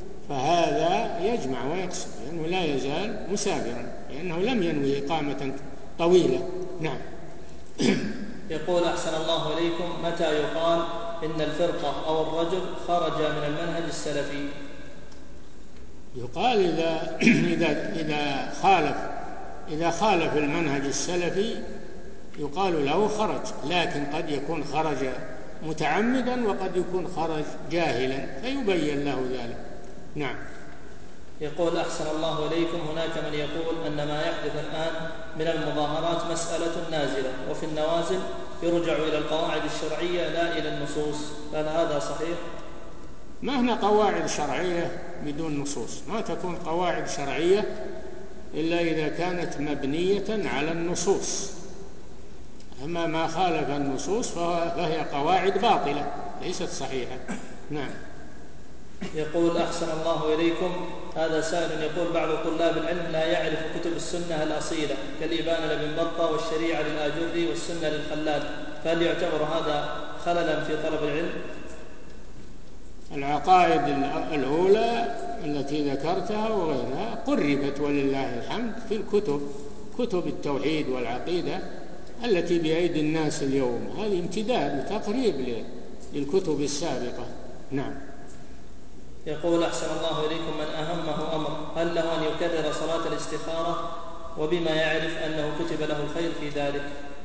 فهذا يجمع ويقصر، لأنه لا يزال مسافرا، لأنه لم ينوي إقامة طويلة. نعم. يقول أحسن الله إليكم: متى يقال إن الفرقة أو الرجل خرج من المنهج السلفي؟ يقال إذا إذا إذا خالف إذا خالف المنهج السلفي يقال له خرج، لكن قد يكون خرج متعمدا وقد يكون خرج جاهلا فيبين له ذلك. نعم. يقول أحسن الله إليكم، هناك من يقول أن ما يحدث الآن من المظاهرات مسألة نازلة، وفي النوازل يرجع إلى القواعد الشرعية لا إلى النصوص، هل هذا صحيح؟ ما هنا قواعد شرعية بدون نصوص، ما تكون قواعد شرعية إلا إذا كانت مبنية على النصوص، أما ما خالف النصوص فهي قواعد باطلة ليست صحيحة. نعم. يقول أحسن الله إليكم، هذا سائل يقول بعض طلاب العلم لا يعرف كتب السنة الأصيلة كالإبانة لابن بطة والشريعة للآجري والسنة للخلال، فهل يعتبر هذا خللا في طلب العلم؟ العقائد الأولى التي ذكرتها وغيرها قربت ولله الحمد في الكتب، كتب التوحيد والعقيدة التي بأيدي الناس اليوم، هذه امتداد وتقريب للكتب السابقة. نعم. يقول أحسن الله إليكم، من أهمه أمر هل له أن يكرر صلاة الاستخارة، وبما يعرف أنه كتب له الخير في ذلك؟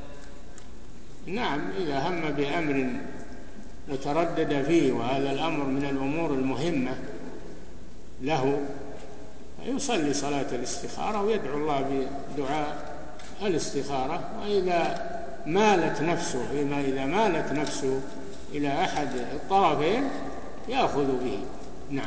نعم، إذا هم بأمر وتردد فيه وهذا الأمر من الأمور المهمة له يصلي صلاة الاستخارة ويدعو الله بدعاء الاستخارة، وإذا مالت نفسه فيما إذا مالت نفسه إلى أحد الطرفين يأخذ به. نعم.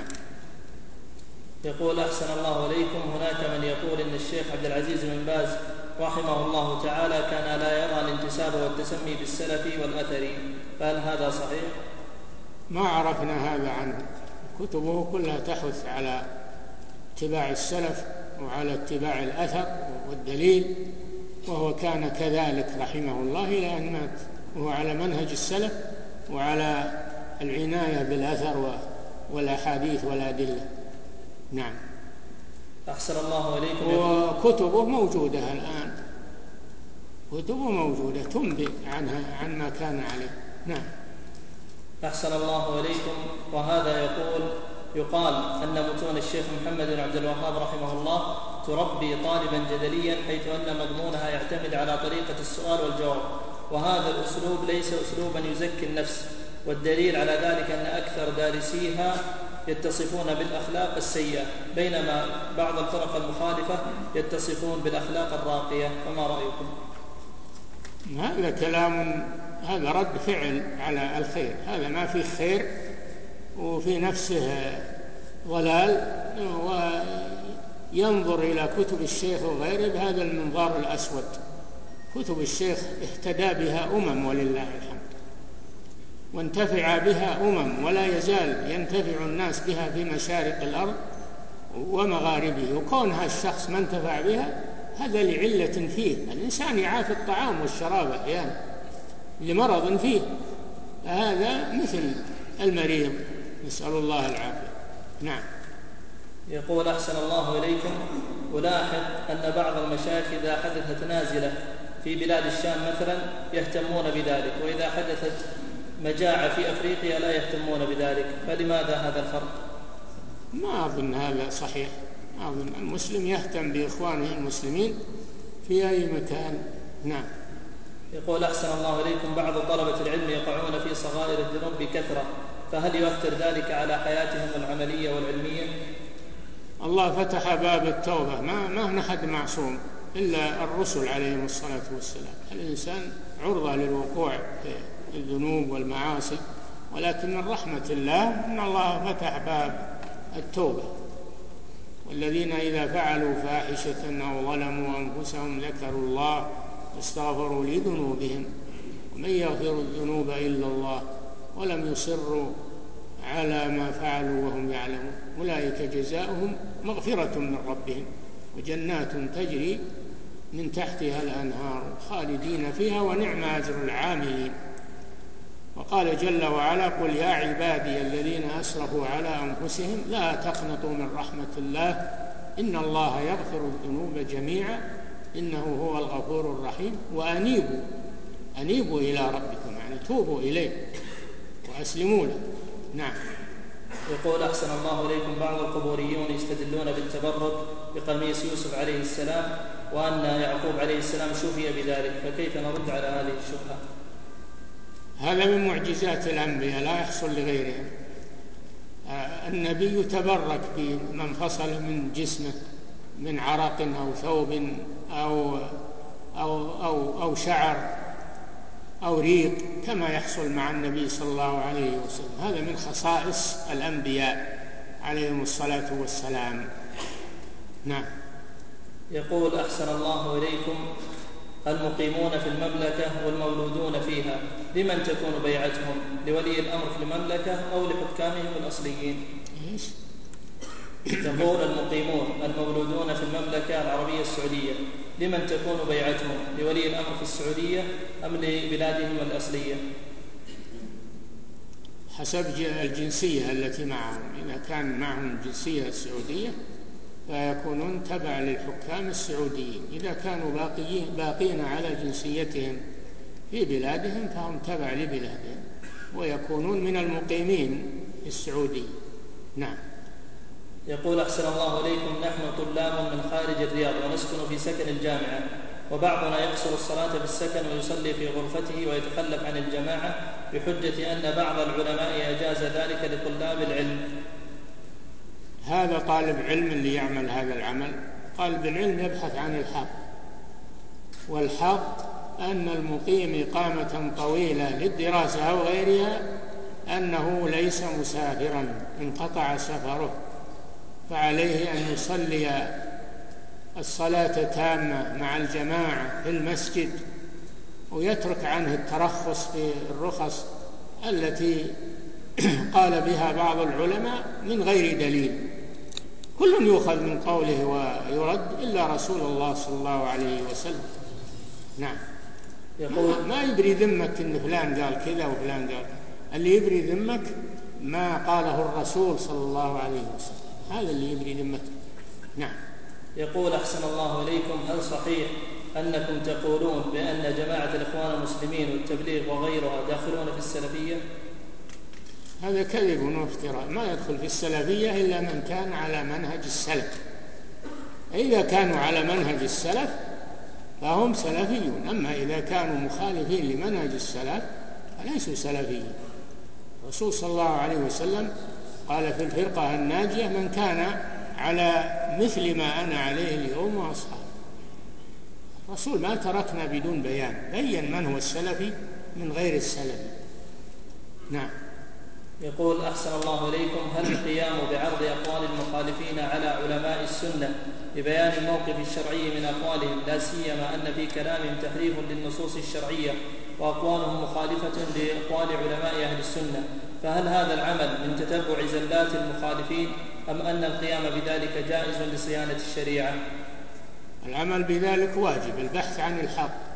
يقول أحسن الله إليكم، هناك من يقول إن الشيخ عبد العزيز بن باز رحمه الله تعالى كان لا يرى الانتساب والتسمي بالسلفي والأثري، فهل هذا صحيح؟ ما عرفنا هذا عنه، كتبه كلها تحث على اتباع السلف وعلى اتباع الأثر والدليل، وهو كان كذلك رحمه الله إلى أن مات وهو على منهج السلف وعلى العناية بالأثر والأحاديث والأدلة. نعم. أحسن الله إليكم. وكتبه موجودة الآن، كتبه موجودة تنبئ عنها عن ما كان عليه. نعم. أحسن الله إليكم. وهذا يقول يقال أن متون الشيخ محمد بن عبد الوهاب رحمه الله تربي طالبا جدليا، حيث أن مضمونها يعتمد على طريقة السؤال والجواب، وهذا الأسلوب ليس أسلوبا يزكي النفس، والدليل على ذلك أن أكثر دارسيها يتصفون بالأخلاق السيئة، بينما بعض الفرق المخالفة يتصفون بالأخلاق الراقية، فما رأيكم؟ هذا كلام، هذا رد فعل على الخير، هذا ما فيه خير وفي نفسه ضلال، وينظر إلى كتب الشيخ وغيره بهذا المنظار الأسود. كتب الشيخ اهتدى بها أمم ولله الحمد، وانتفع بها أمم، ولا يزال ينتفع الناس بها في مشارق الأرض ومغاربه، وكونها الشخص ما انتفع بها هذا لعلة فيه، الإنسان يعافي الطعام والشراب أحيانا لمرض فيه، هذا مثل المريض، نسأل الله العافية. نعم. يقول أحسن الله إليكم، ألاحظ أن بعض المشايخ إذا حدثت نازلة في بلاد الشام مثلا يهتمون بذلك، وإذا حدثت مجاعة في أفريقيا لا يهتمون بذلك، فلماذا هذا الفرق؟ ما أظن هذا صحيح، ما أظن. المسلم يهتم بإخوانه المسلمين في أي مكان. نعم. يقول أحسن الله إليكم، بعض طلبة العلم يقعون في صغائر الذنوب بكثرة، فهل يؤثر ذلك على حياتهم العملية والعلمية؟ الله فتح باب التوبة، ما ما نحد معصوم إلا الرسل عليهم الصلاة والسلام، الإنسان عرضة للوقوع في الذنوب والمعاصي، ولكن من رحمة الله أن الله فتح باب التوبة، والذين إذا فعلوا فاحشة أو ظلموا أنفسهم ذكروا الله واستغفروا لذنوبهم ومن يغفر الذنوب إلا الله ولم يصروا على ما فعلوا وهم يعلمون أولئك جزاؤهم مغفرة من ربهم وجنات تجري من تحتها الأنهار خالدين فيها ونعم أجر العاملين. وقال جل وعلا: قل يا عبادي الذين أسرفوا على أنفسهم لا تقنطوا من رحمة الله إن الله يغفر الذنوب جميعا إنه هو الغفور الرحيم وأنيبوا أنيبوا إلى ربكم، يعني توبوا إليه وأسلموا له. نعم. يقول أحسن الله إليكم، بعض القبوريون يستدلون بالتبرك بقميص يوسف عليه السلام، وأن يعقوب عليه السلام شفي بذلك، فكيف نرد على هذه الشبهة؟ هذا من معجزات الأنبياء لا يحصل لغيرهم. النبي تبرك بمن فصل من جسمه من عرق أو ثوب أو أو أو أو شعر أو ريق كما يحصل مع النبي صلى الله عليه وسلم. هذا من خصائص الأنبياء عليهم الصلاة والسلام. نعم. يقول أحسن الله إليكم: المقيمون في المملكة والمولودون فيها لمن تكون بيعتهم؟ لولي الأمر في المملكة أو لحكامهم الأصليين؟ إيش؟ تقول المقيمون المولودون في المملكة العربية السعودية لمن تكون بيعتهم؟ لولي الأمر في السعودية أم لبلادهم الأصلية؟ حسب الجنسية التي معهم. إذا كان معهم الجنسية السعودية فيكونون تبع للحكام السعوديين. إذا كانوا باقيين باقين على جنسيتهم في بلادهم فهم تبع لبلادهم ويكونون من المقيمين في السعودية. نعم. يقول أحسن الله إليكم: نحن طلاب من خارج الرياض ونسكن في سكن الجامعة، وبعضنا يقصر الصلاة في السكن ويصلي في غرفته ويتخلف عن الجماعة بحجة أن بعض العلماء أجاز ذلك لطلاب العلم. هذا طالب علم اللي يعمل هذا العمل. طالب العلم يبحث عن الحق، والحق أن المقيم إقامة طويلة للدراسة أو غيرها أنه ليس مسافرا انقطع سفره، فعليه أن يصلي الصلاة تامة مع الجماعة في المسجد ويترك عنه الترخص في الرخص التي قال بها بعض العلماء من غير دليل. كل يؤخذ من قوله ويرد إلا رسول الله صلى الله عليه وسلم. نعم. يقول ما يبري ذمك إن فلان قال كذا وفلان قال. اللي يبري ذمك ما قاله الرسول صلى الله عليه وسلم، هذا اللي يبري ذمك. نعم. يقول أحسن الله إليكم: هل صحيح أنكم تقولون بأن جماعة الإخوان المسلمين والتبليغ وغيرها داخلون في السلفية؟ هذا كذب وافتراء. ما يدخل في السلفية إلا من كان على منهج السلف. إذا كانوا على منهج السلف فهم سلفيون، أما إذا كانوا مخالفين لمنهج السلف فليسوا سلفيين. الرسول صلى الله عليه وسلم قال في الفرقة الناجية: من كان على مثل ما أنا عليه اليوم وأصحابي. الرسول ما تركنا بدون بيان، بين من هو السلفي من غير السلفي. نعم. يقول أحسن الله إليكم: هل القيام بعرض أقوال المخالفين على علماء السنة لبيان الموقف الشرعي من أقوالهم، لا سيما أن في كلامهم تحريف للنصوص الشرعية وأقوالهم مخالفة لأقوال علماء أهل السنة، فهل هذا العمل من تتبع زلات المخالفين أم أن القيام بذلك جائز لصيانة الشريعة؟ العمل بذلك واجب، البحث عن الحق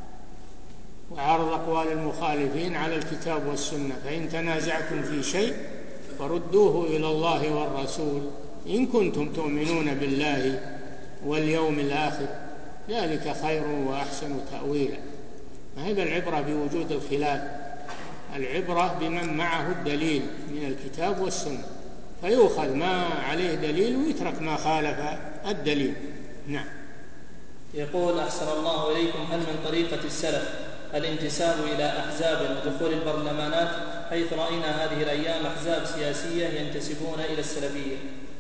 وعرض أقوال المخالفين على الكتاب والسنة. فإن تنازعتم في شيء فردوه إلى الله والرسول إن كنتم تؤمنون بالله واليوم الآخر، ذلك خير وأحسن تأويلا. ما هي العبرة بوجود الخلاف، العبرة بمن معه الدليل من الكتاب والسنة، فيؤخذ ما عليه دليل ويترك ما خالف الدليل. نعم. يقول أحسن الله إليكم: هل من طريقة السلف الانتساب إلى أحزاب ودخول البرلمانات، حيث رأينا هذه الأيام أحزاب سياسية ينتسبون إلى السلفية؟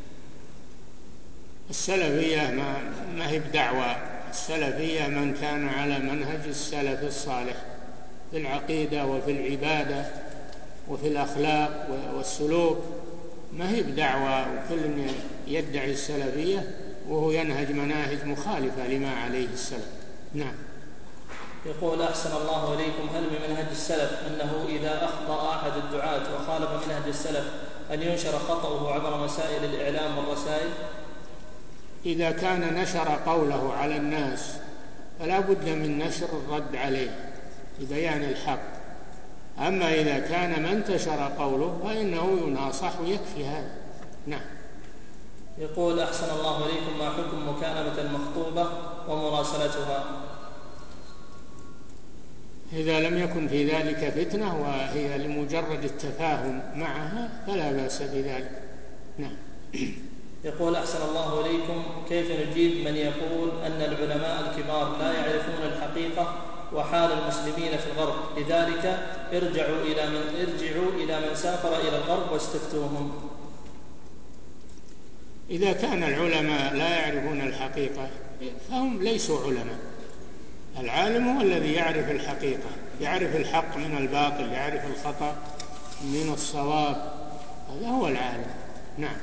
السلفية ما, ما هي بدعوة. السلفية من كان على منهج السلف الصالح في العقيدة وفي العبادة وفي الأخلاق والسلوك، ما هي بدعوة وكل يدعي السلفية وهو ينهج مناهج مخالفة لما عليه السلف. نعم. يقول أحسن الله إليكم: هل من منهج السلف أنه إذا أخطأ أحد الدعاة وخالف منهج السلف أن ينشر خطأه عبر وسائل الإعلام والرسائل؟ إذا كان نشر قوله على الناس فلا بد من نشر الرد عليه لبيان الحق. أما إذا كان ما انتشر قوله فإنه يناصح ويكفي هذا. نعم. يقول أحسن الله إليكم: ما حكم مكالمة المخطوبة ومراسلتها؟ إذا لم يكن في ذلك فتنة وهي لمجرد التفاهم معها فلا بأس بذلك. نعم. يقول أحسن الله إليكم: كيف نجيب من يقول أن العلماء الكبار لا يعرفون الحق الحقيقة وحال المسلمين في الغرب، لذلك ارجعوا إلى من, ارجعوا إلى من سافر إلى الغرب واستفتوهم. إذا كان العلماء لا يعرفون الحقيقة فهم ليسوا علماء. العالم هو الذي يعرف الحقيقة، يعرف الحق من الباطل، يعرف الخطأ من الصواب، هذا هو العالم. نعم.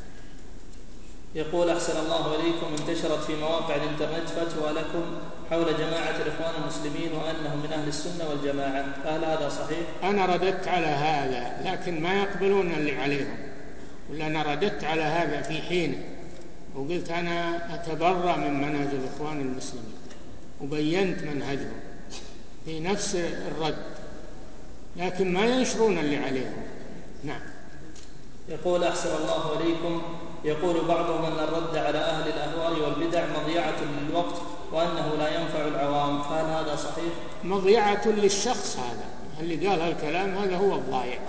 يقول أحسن الله إليكم: انتشرت في مواقع الإنترنت فتوى لكم حول جماعة الإخوان المسلمين وأنهم من أهل السنة والجماعة، فهل هذا صحيح؟ أنا رددت على هذا لكن ما يقبلون اللي عليهم، ولا أنا رددت على هذا في حينه وقلت أنا أتبرأ من منهج الإخوان المسلمين وبينت منهجهم في نفس الرد، لكن ما ينشرون اللي عليهم. نعم. يقول أحسن الله إليكم: يقول بعضهم أن الرد على أهل الأهواء والبدع مضيعة للوقت وأنه لا ينفع العوام، فهل هذا صحيح؟ مضيعة للشخص، هذا اللي قال هالكلام هذا هو الضائع.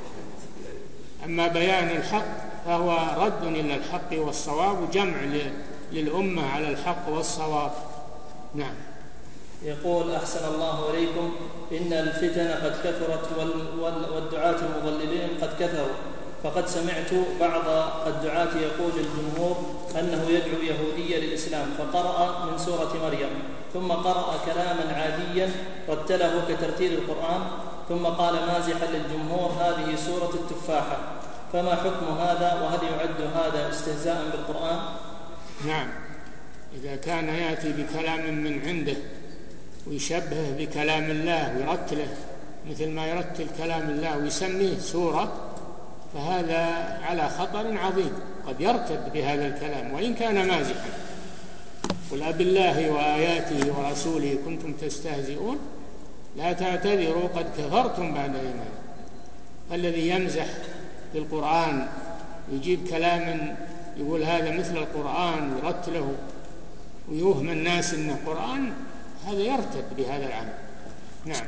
أما بيان الحق فهو رد إلى الحق والصواب وجمع للأمة على الحق والصواب. نعم. يقول أحسن الله إليكم: إن الفتن قد كثرت والدعاة المضللين قد كثروا، فقد سمعت بعض الدعاة يقول للجمهور أنه يدعو يهوديا للإسلام، فقرأ من سورة مريم ثم قرأ كلاما عاديا رتله كترتيل القرآن، ثم قال مازحا للجمهور: هذه سورة التفاحة، فما حكم هذا، وهل يعد هذا استهزاء بالقرآن؟ نعم، إذا كان يأتي بكلام من عنده ويشبهه بكلام الله ويرتله مثل ما يرتل كلام الله ويسميه سورة، فهذا على خطر عظيم، قد يرتد بهذا الكلام وإن كان مازحا. قل أبالله وآياته ورسوله كنتم تستهزئون لا تعتذروا قد كفرتم بعد إيمانكم. الذي يمزح بالقرآن يجيب كلام يقول هذا مثل القرآن ويرتله ويوهم الناس إنه قرآن، هذا يرتد بهذا العمل. نعم.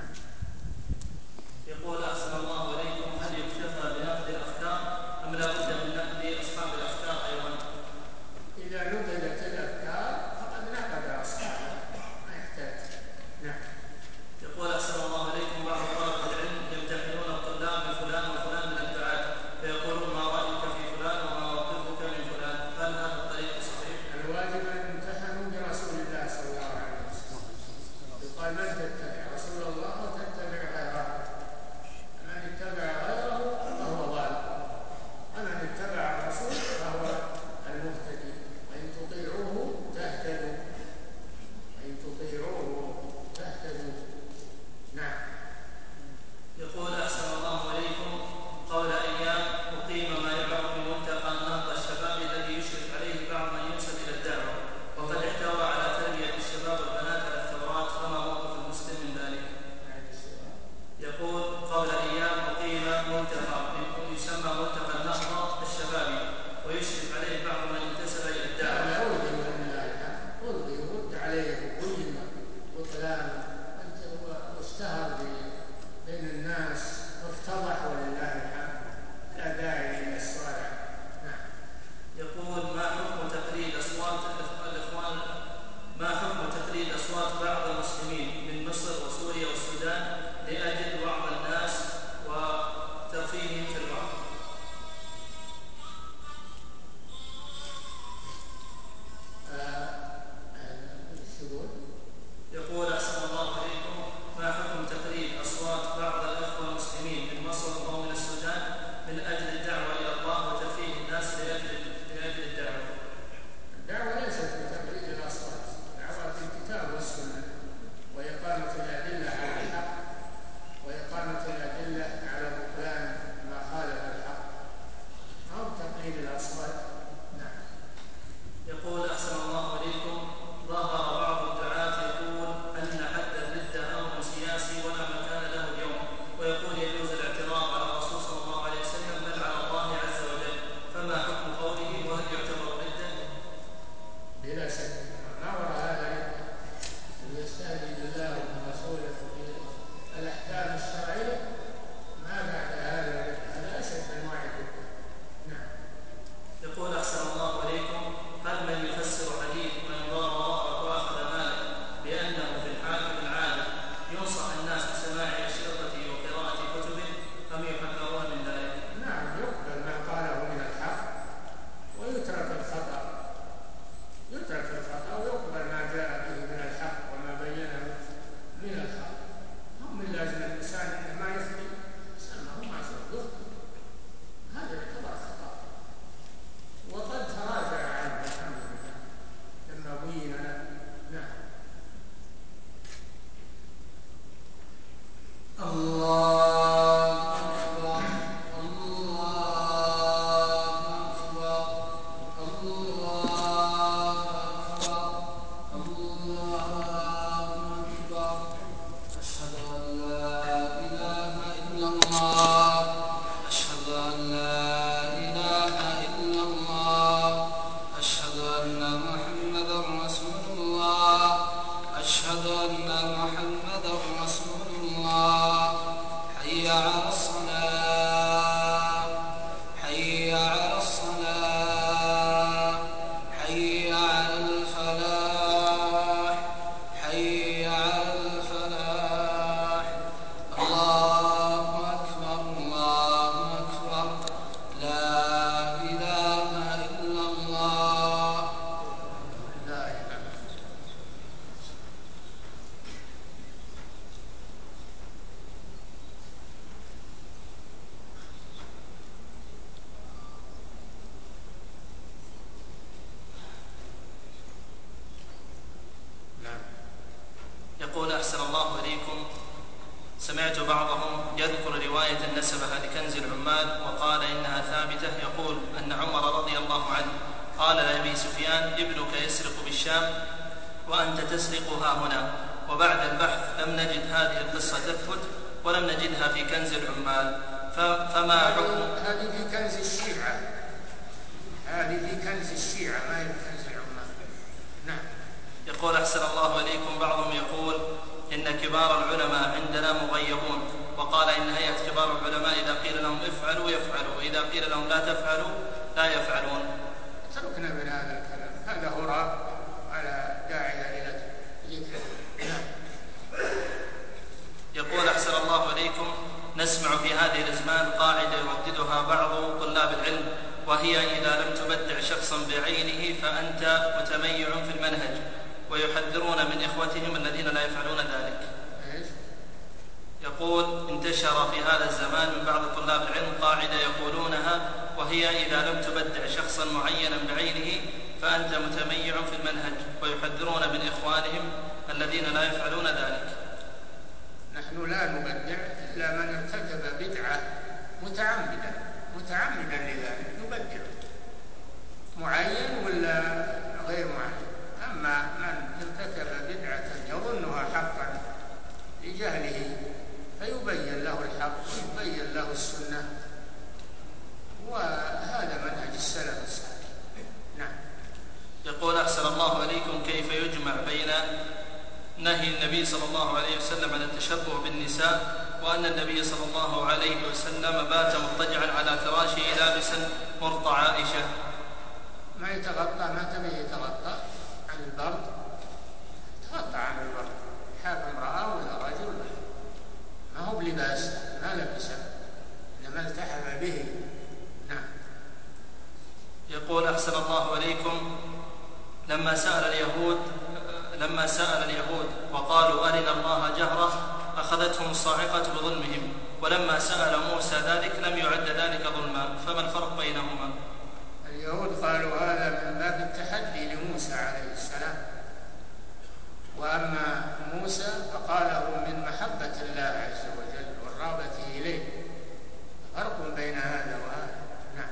يقول أحسن الله إليكم: هل يكتفى بنقد الأفكار أم لا بد من نقد أصحاب الأفكار أيضا؟ إذا نقدت الأفكار فقد نقد أصحابها، ما يحتاج. نعم. يقول أحسن الله إليكم: بعض طلبة العلم يمتحنون الطلاب بفلان وفلان من الدعاة، فيقولون ما رأيك في فلان وما موقفك من فلان، هل هذا الطريق صحيح؟ الواجب أن يمتحنوا برسول الله صلى الله عليه وسلم. يقال من تتبع رسول الله وتتبع غيره، من اتبع غيره فهو ضال، ومن اتبع الرسول فهو المهتدي، وإن تطيعوه تهتدوا، وإن تطيعوه تهتدوا. نعم. يقول أحسن الله إليكم: قبل أيام أقيم ما يعرف بملتقى النهضة الشبابي الذي يشرف عليه بعض من ينسب إلى الدعوة، وقد احتوى على تربية الشباب والبنات على الثورات، فما موقف المسلم من ذلك؟ يقول: قبل أيام أقيم ملتقى يسمى ملتقى النهضة الشبابي ويشرف عليه بعض من انتسب إلى الدعوة. لا أرضي ولله الحمد، أرضي ورد عليه وقيم وكلام، أنت هو اشتهر بين الناس وافتضح ولله الحمد، لا داعي إلى الصالح. نعم. يقول: ما حكم تقليد أصوات الإخوان ما حكم تقليد أصوات بعض المسلمين من مصر وسوريا والسودان لأجل بعض الناس وترفيههم في البعض؟ يقول أحسن الله إليكم: ما حكم تقليد أصوات بعض الأخوة المسلمين من مصر أو من السودان من أجل الدعوة إلى الله وترفيه الناس لأجل لأجل الدعوة؟ الدعوة ليست بتقليد الأصوات، الدعوة في الكتاب والسنة وإقامة الأدلة على الحق وإقامة الأدلة ينصح الناس بسماع أشرطته وقراءة كتبه أم يحذرون من ذلك؟ نعم، يقبل ما قاله من الحق ويترك الخطأ، يترك الخطأ ويقبل ما جاء به من الحق وما بينه من الحق. هم من لازم الإنسان ما يخطئ، الإنسان ما هو معصوم يخطئ، هذا يعتبر خطأ وقد تراجع عنه الحمد لله لما بين له. نعم. الله أكبر الله أكبر الله أكبر الله أكبر أشهد أن لا إله إلا الله أشهد أن لا إله إلا الله أشهد أن محمدا رسول الله أشهد أن محمدا رسول الله حي على الصلاة حي على الصلاة حي على الفلاح حي على الفلاح الله أكبر الله أكبر لا إله إلا الله لا إله. نعم. يقول أحسن الله إليكم، سمعت بعضهم يذكر رواية نسبها لكنز العمال وقال إنها ثابتة، يقول أن عمر رضي الله عنه قال لأبي سفيان ابنك يسرق بالشام وأنت تسرقها هنا، وبعد البحث لم نجد هذه القصة تثبت ولم نجدها في كنز العمال، فما حكم؟ هذه في كنز الشيعة، هذه في كنز الشيعة ما هي في كنز العمال. نعم. يقول أحسن الله إليكم، بعضهم يقول إن كبار العلماء عندنا مغيبون، وقال إن هيئة كبار العلماء إذا قيل لهم افعلوا يفعلوا وإذا قيل لهم لا تفعلوا لا يفعلون. اتركنا من هذا الكلام، هذا هراء على داعي إلى ذكر. نعم. يقول أحسن الله إليكم، نسمع في هذه الأزمان قاعدة يرددها بعض طلاب العلم، وهي إذا لم تبدع شخصا بعينه فأنت متميع في المنهج، ويحذرون من إخوتهم الذين لا يفعلون ذلك. يقول انتشر في هذا الزمان من بعض طلاب العلم قاعدة يقولونها، وهي إذا لم تبدع شخصا معينا بعينه فأنت متميع في المنهج، ويحذرون من إخوانهم الذين لا يفعلون ذلك. نحن لا نبدع إلا من ارتكب بدعة متعمدا متعمدا لذلك نبدع، معين ولا غير معين. أما من ارتكب بدعة يظنها حقا لجهله فيبين له الحق ويبين له السنة، وهذا منهج السلف الصالح. نعم. يقول أحسن الله إليكم، كيف يجمع بين نهي النبي صلى الله عليه وسلم عن التشبه بالنساء وأن النبي صلى الله عليه وسلم بات مضطجعا على فراشه لابسا مرط عائشة؟ ما يتغطى، ما تبي يتغطى عن البرد، يتغطى عن البرد، حاف امرأة ولا رجل ما هو بلباس، ما لبسه إنما التحف به. نعم. يقول أحسن الله إليكم، لما سأل اليهود لما سأل اليهود وقالوا أرنا الله جهرة أخذتهم الصاعقة بظلمهم، ولما سأل موسى ذلك لم يعد ذلك ظلما، فما الفرق بينهما؟ اليهود قالوا هذا من باب التحدي لموسى عليه السلام، وأما موسى فقاله من محبة الله عز وجل والرغبة إليه، فرق بين هذا وهذا. نعم.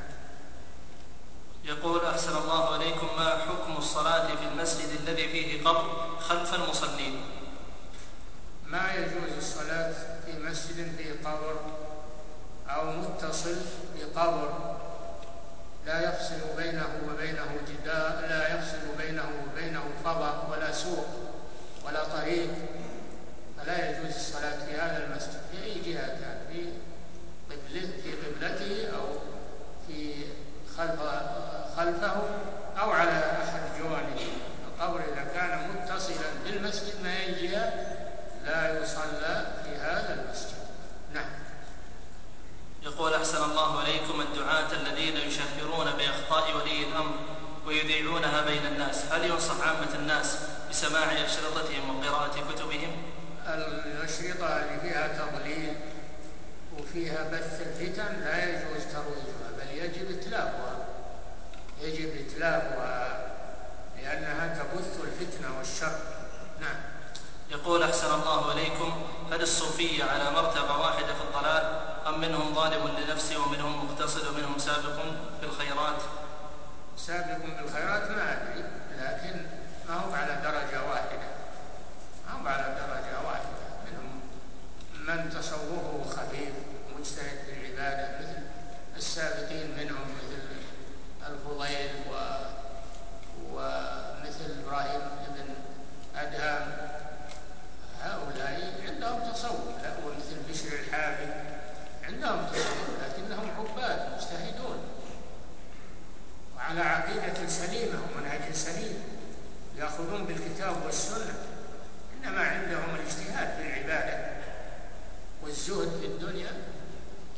يقول أحسن الله إليكم، ما حكم الصلاة في المسجد الذي فيه قبر خلف المصلين؟ ما يجوز الصلاة في مسجد فيه قبر أو متصل بقبر لا يفصل بينه وبينه جدار، لا يفصل بينه وبينه فضاء ولا سوق ولا طريق، فلا يجوز الصلاة في هذا المسجد في أي جهة كان، في قبلته في قبلته أو في خلف خلفه أو على أحد جوانبه. القبر إذا كان متصلا بالمسجد من أي جهة لا لا يصلى في هذا المسجد. نعم. يقول أحسن الله إليكم الدعاة الذين يشهرون بأخطاء ولي الأمر ويذيعونها بين الناس، هل ينصح عامة الناس بسماع أشرطتهم وقراءة كتبهم؟ الأشرطة اللي فيها تضليل وفيها بث الفتن لا يجوز ترويجها، بل يجب إتلافها، يجب إتلافها لأنها تبث الفتنة والشر. نعم. يقول أحسن الله إليكم هل الصوفية على مرتبة واحدة في الضلال أم منهم ظالم لنفسه ومنهم مقتصد ومنهم سابق بالخيرات؟ سابق بالخيرات ما أدري، لكن ما هم على درجة واحدة، ما هم على درجة واحدة. منهم من تصوفه خفيف مجتهد في العبادة مثل السابقين منهم، مثل الفضيل و... ومثل إبراهيم بن أدهم، هؤلاء عندهم تصوف، ومثل بشر الحافي عندهم تصوف، لكنهم عباد مجتهدون وعلى عقيدة سليمة ومنهج سليم، يأخذون بالكتاب والسنة، إنما عندهم الاجتهاد في العبادة والزهد في الدنيا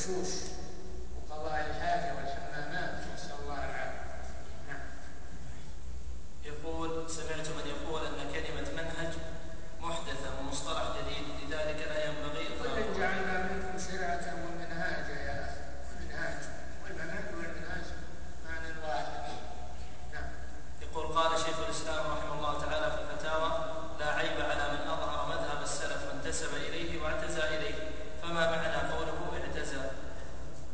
الوشوش وقضاء الحاجة والحمامات، نسأل الله العافية. نعم. يقول: سمعت من يقول أن كلمة منهج محدثة ومصطلح جديد، لذلك لا ينبغي إطلاقه. كل جعلنا منكم شرعة ومنهاجا يا أخي، منهاج والمنهج والمنهاج معنى واحد. نعم. يقول: قال شيخ الإسلام رحمه الله تعالى في الفتاوى: لا عيب على من أظهر مذهب السلف وانتسب إليه واعتزى إليه، فما معنى قوله اعتزى؟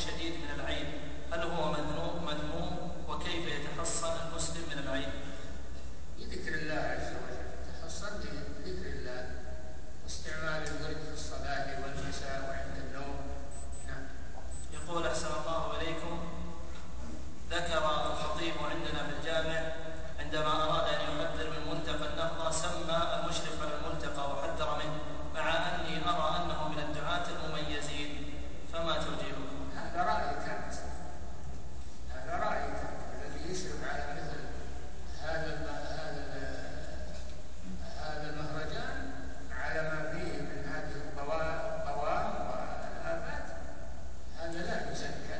الشديد من العين هل هو مذموم مذموم وكيف يتحصن المسلم من العين؟ بذكر الله عز وجل، تحصن بذكر الله واستعمال الورد في الصباح والمساء وعند النوم. نعم. يقول أحسن الله إليكم، ذكر الخطيب عندنا في الجامع عندما أراد أن يحذر من ملتقى النهضة سمى المشرف على الملتقى وحذر منه، مع أني أرى أنه من الدعاة المميزين، فما توجيهكم؟ هذا رأيك أنت، هذا رأيك الذي يشرف على مثل هذا هذا هذا المهرجان على ما فيه من هذه القوام والآفات، هذا لا يزكى،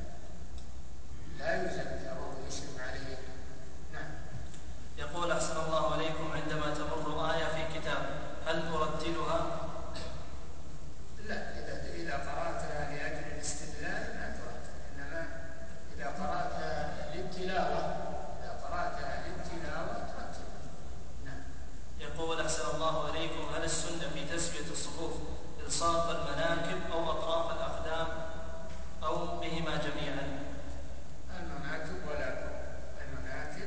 لا يزكى وهو يشرف عليه. نعم. يقول أحسن الله عليكم، عندما تمر آية في كتاب هل ترتلها؟ لا، إذا إذا قرأتها لأجل الاستدلال ما ترتل، إنما إذا قرأتها للتلاوة إذا قرأتها للتلاوة ترتل. نعم. يقول أحسن الله عليكم، هل السنة في تسوية الصفوف إلصاق المناكب أو أطراف الأقدام أو بهما جميعا؟ المناكب والأكواب، المناكب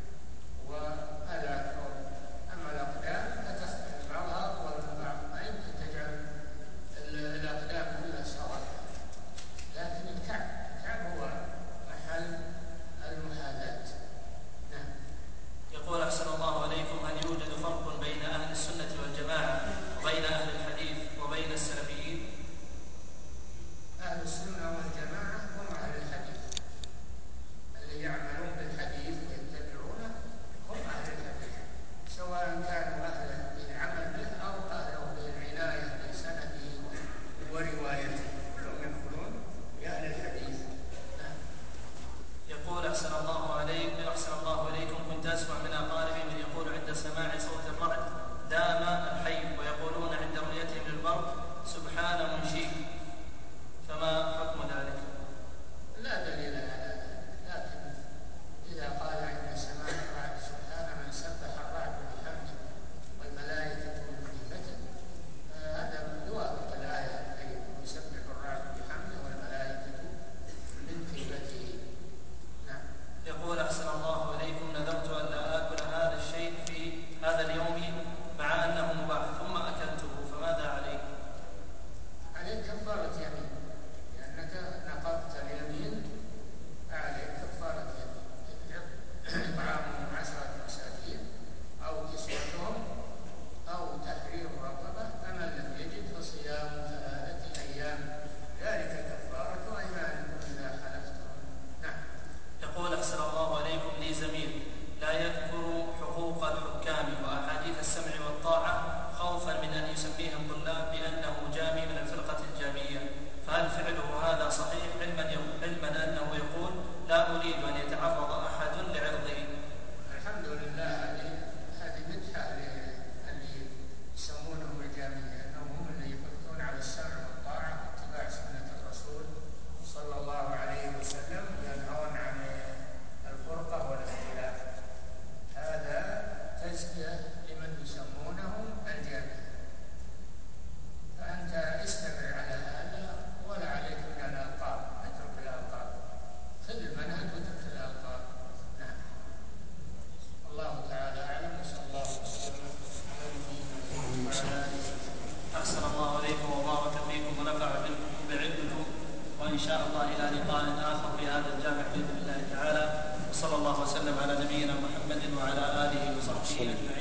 والأكواب، أما الأقدام فتختلف بعضها أطول من بعض، ما يمكن تجعل الأقدام كلها سواء، لكن الكعب الكعب هو محل المحاذاة. نعم. يقول أحسن الله عليكم، هل يوجد فرق بين أهل السنة والجماعة وبين أهل الحديث وبين السلفيين؟ أهل السنة والجماعة هم أهل الحديث، اللي يعملون بالحديث ويتبعونه هم أهل الحديث، سواء كانوا أهلا بالعمل به أو أهله بالعناية بسنده وروايته، كلهم يدخلون بأهل الحديث. نعم. يقول أحسن الله عليكم أحسن الله عليكم كنت أسمع من أقاربي من يقول عند سماع صوت الرعد دام الحي، ويقولون عند رؤيتهم للبرق سبحان منشيه، فما حكم ذلك؟ لا دليل على ذلك، لكن إذا قال عند سماع الرعد سبحان من سبح الرعد بحمده والملائكة من خيفته، هذا يوافق الآية الكريمة يسبح الرعد بحمده والملائكة من خيفته. نعم. يقول أحسن الله إليكم، نذرت أن لا آكل هذا الشيء في هذا اليوم مع أنه مباح ثم أكلته، فماذا علي؟ عليك كفارة يمين، لأنك نقضت اليمين، عليك كفارة يمين، إطعام عشرة مساكين أو كسوتهم أو تحرير رقبة، فمن لم يجد فصيام ثلاثة أيام، ذلك كفارة أيمانكم إذا حلفتم. نعم. يقول أحسن الله عليكم، لي زميل لا يذكر حقوق الحكام وأحاديث السمع والطاعة خوفا من أن يسميه الطلاب بأنه جامي من الفرقة الجامية، فهل فعله هذا صحيح علما علما أنه يقول لا أريد أن يتعرض أحد لعرضي؟ الحمد لله، هذه هذه مدحة للي يسمونهم الجامية، أنهم هم اللي يحثون على السمع والطاعة واتباع سنة الرسول صلى الله عليه وسلم، ينهون عن الفرقة والاختلاف، هذا تزكية لمن يسمونهم الجامية، فأنت استمر على هذا ولا عليك من الألقاب، اترك الألقاب، خذ المنهج واترك الألقاب. نعم. الله تعالى أعلم، وصلى الله وسلم على نبينا محمد وعلى آله وصحبه. أحسن الله عليكم وبارك فيكم ونفع بعلمكم، وإن شاء الله إلى لقاء آخر في هذا الجامع بإذن الله تعالى، وصلى الله وسلم على نبينا محمد وعلى آله وصحبه أجمعين.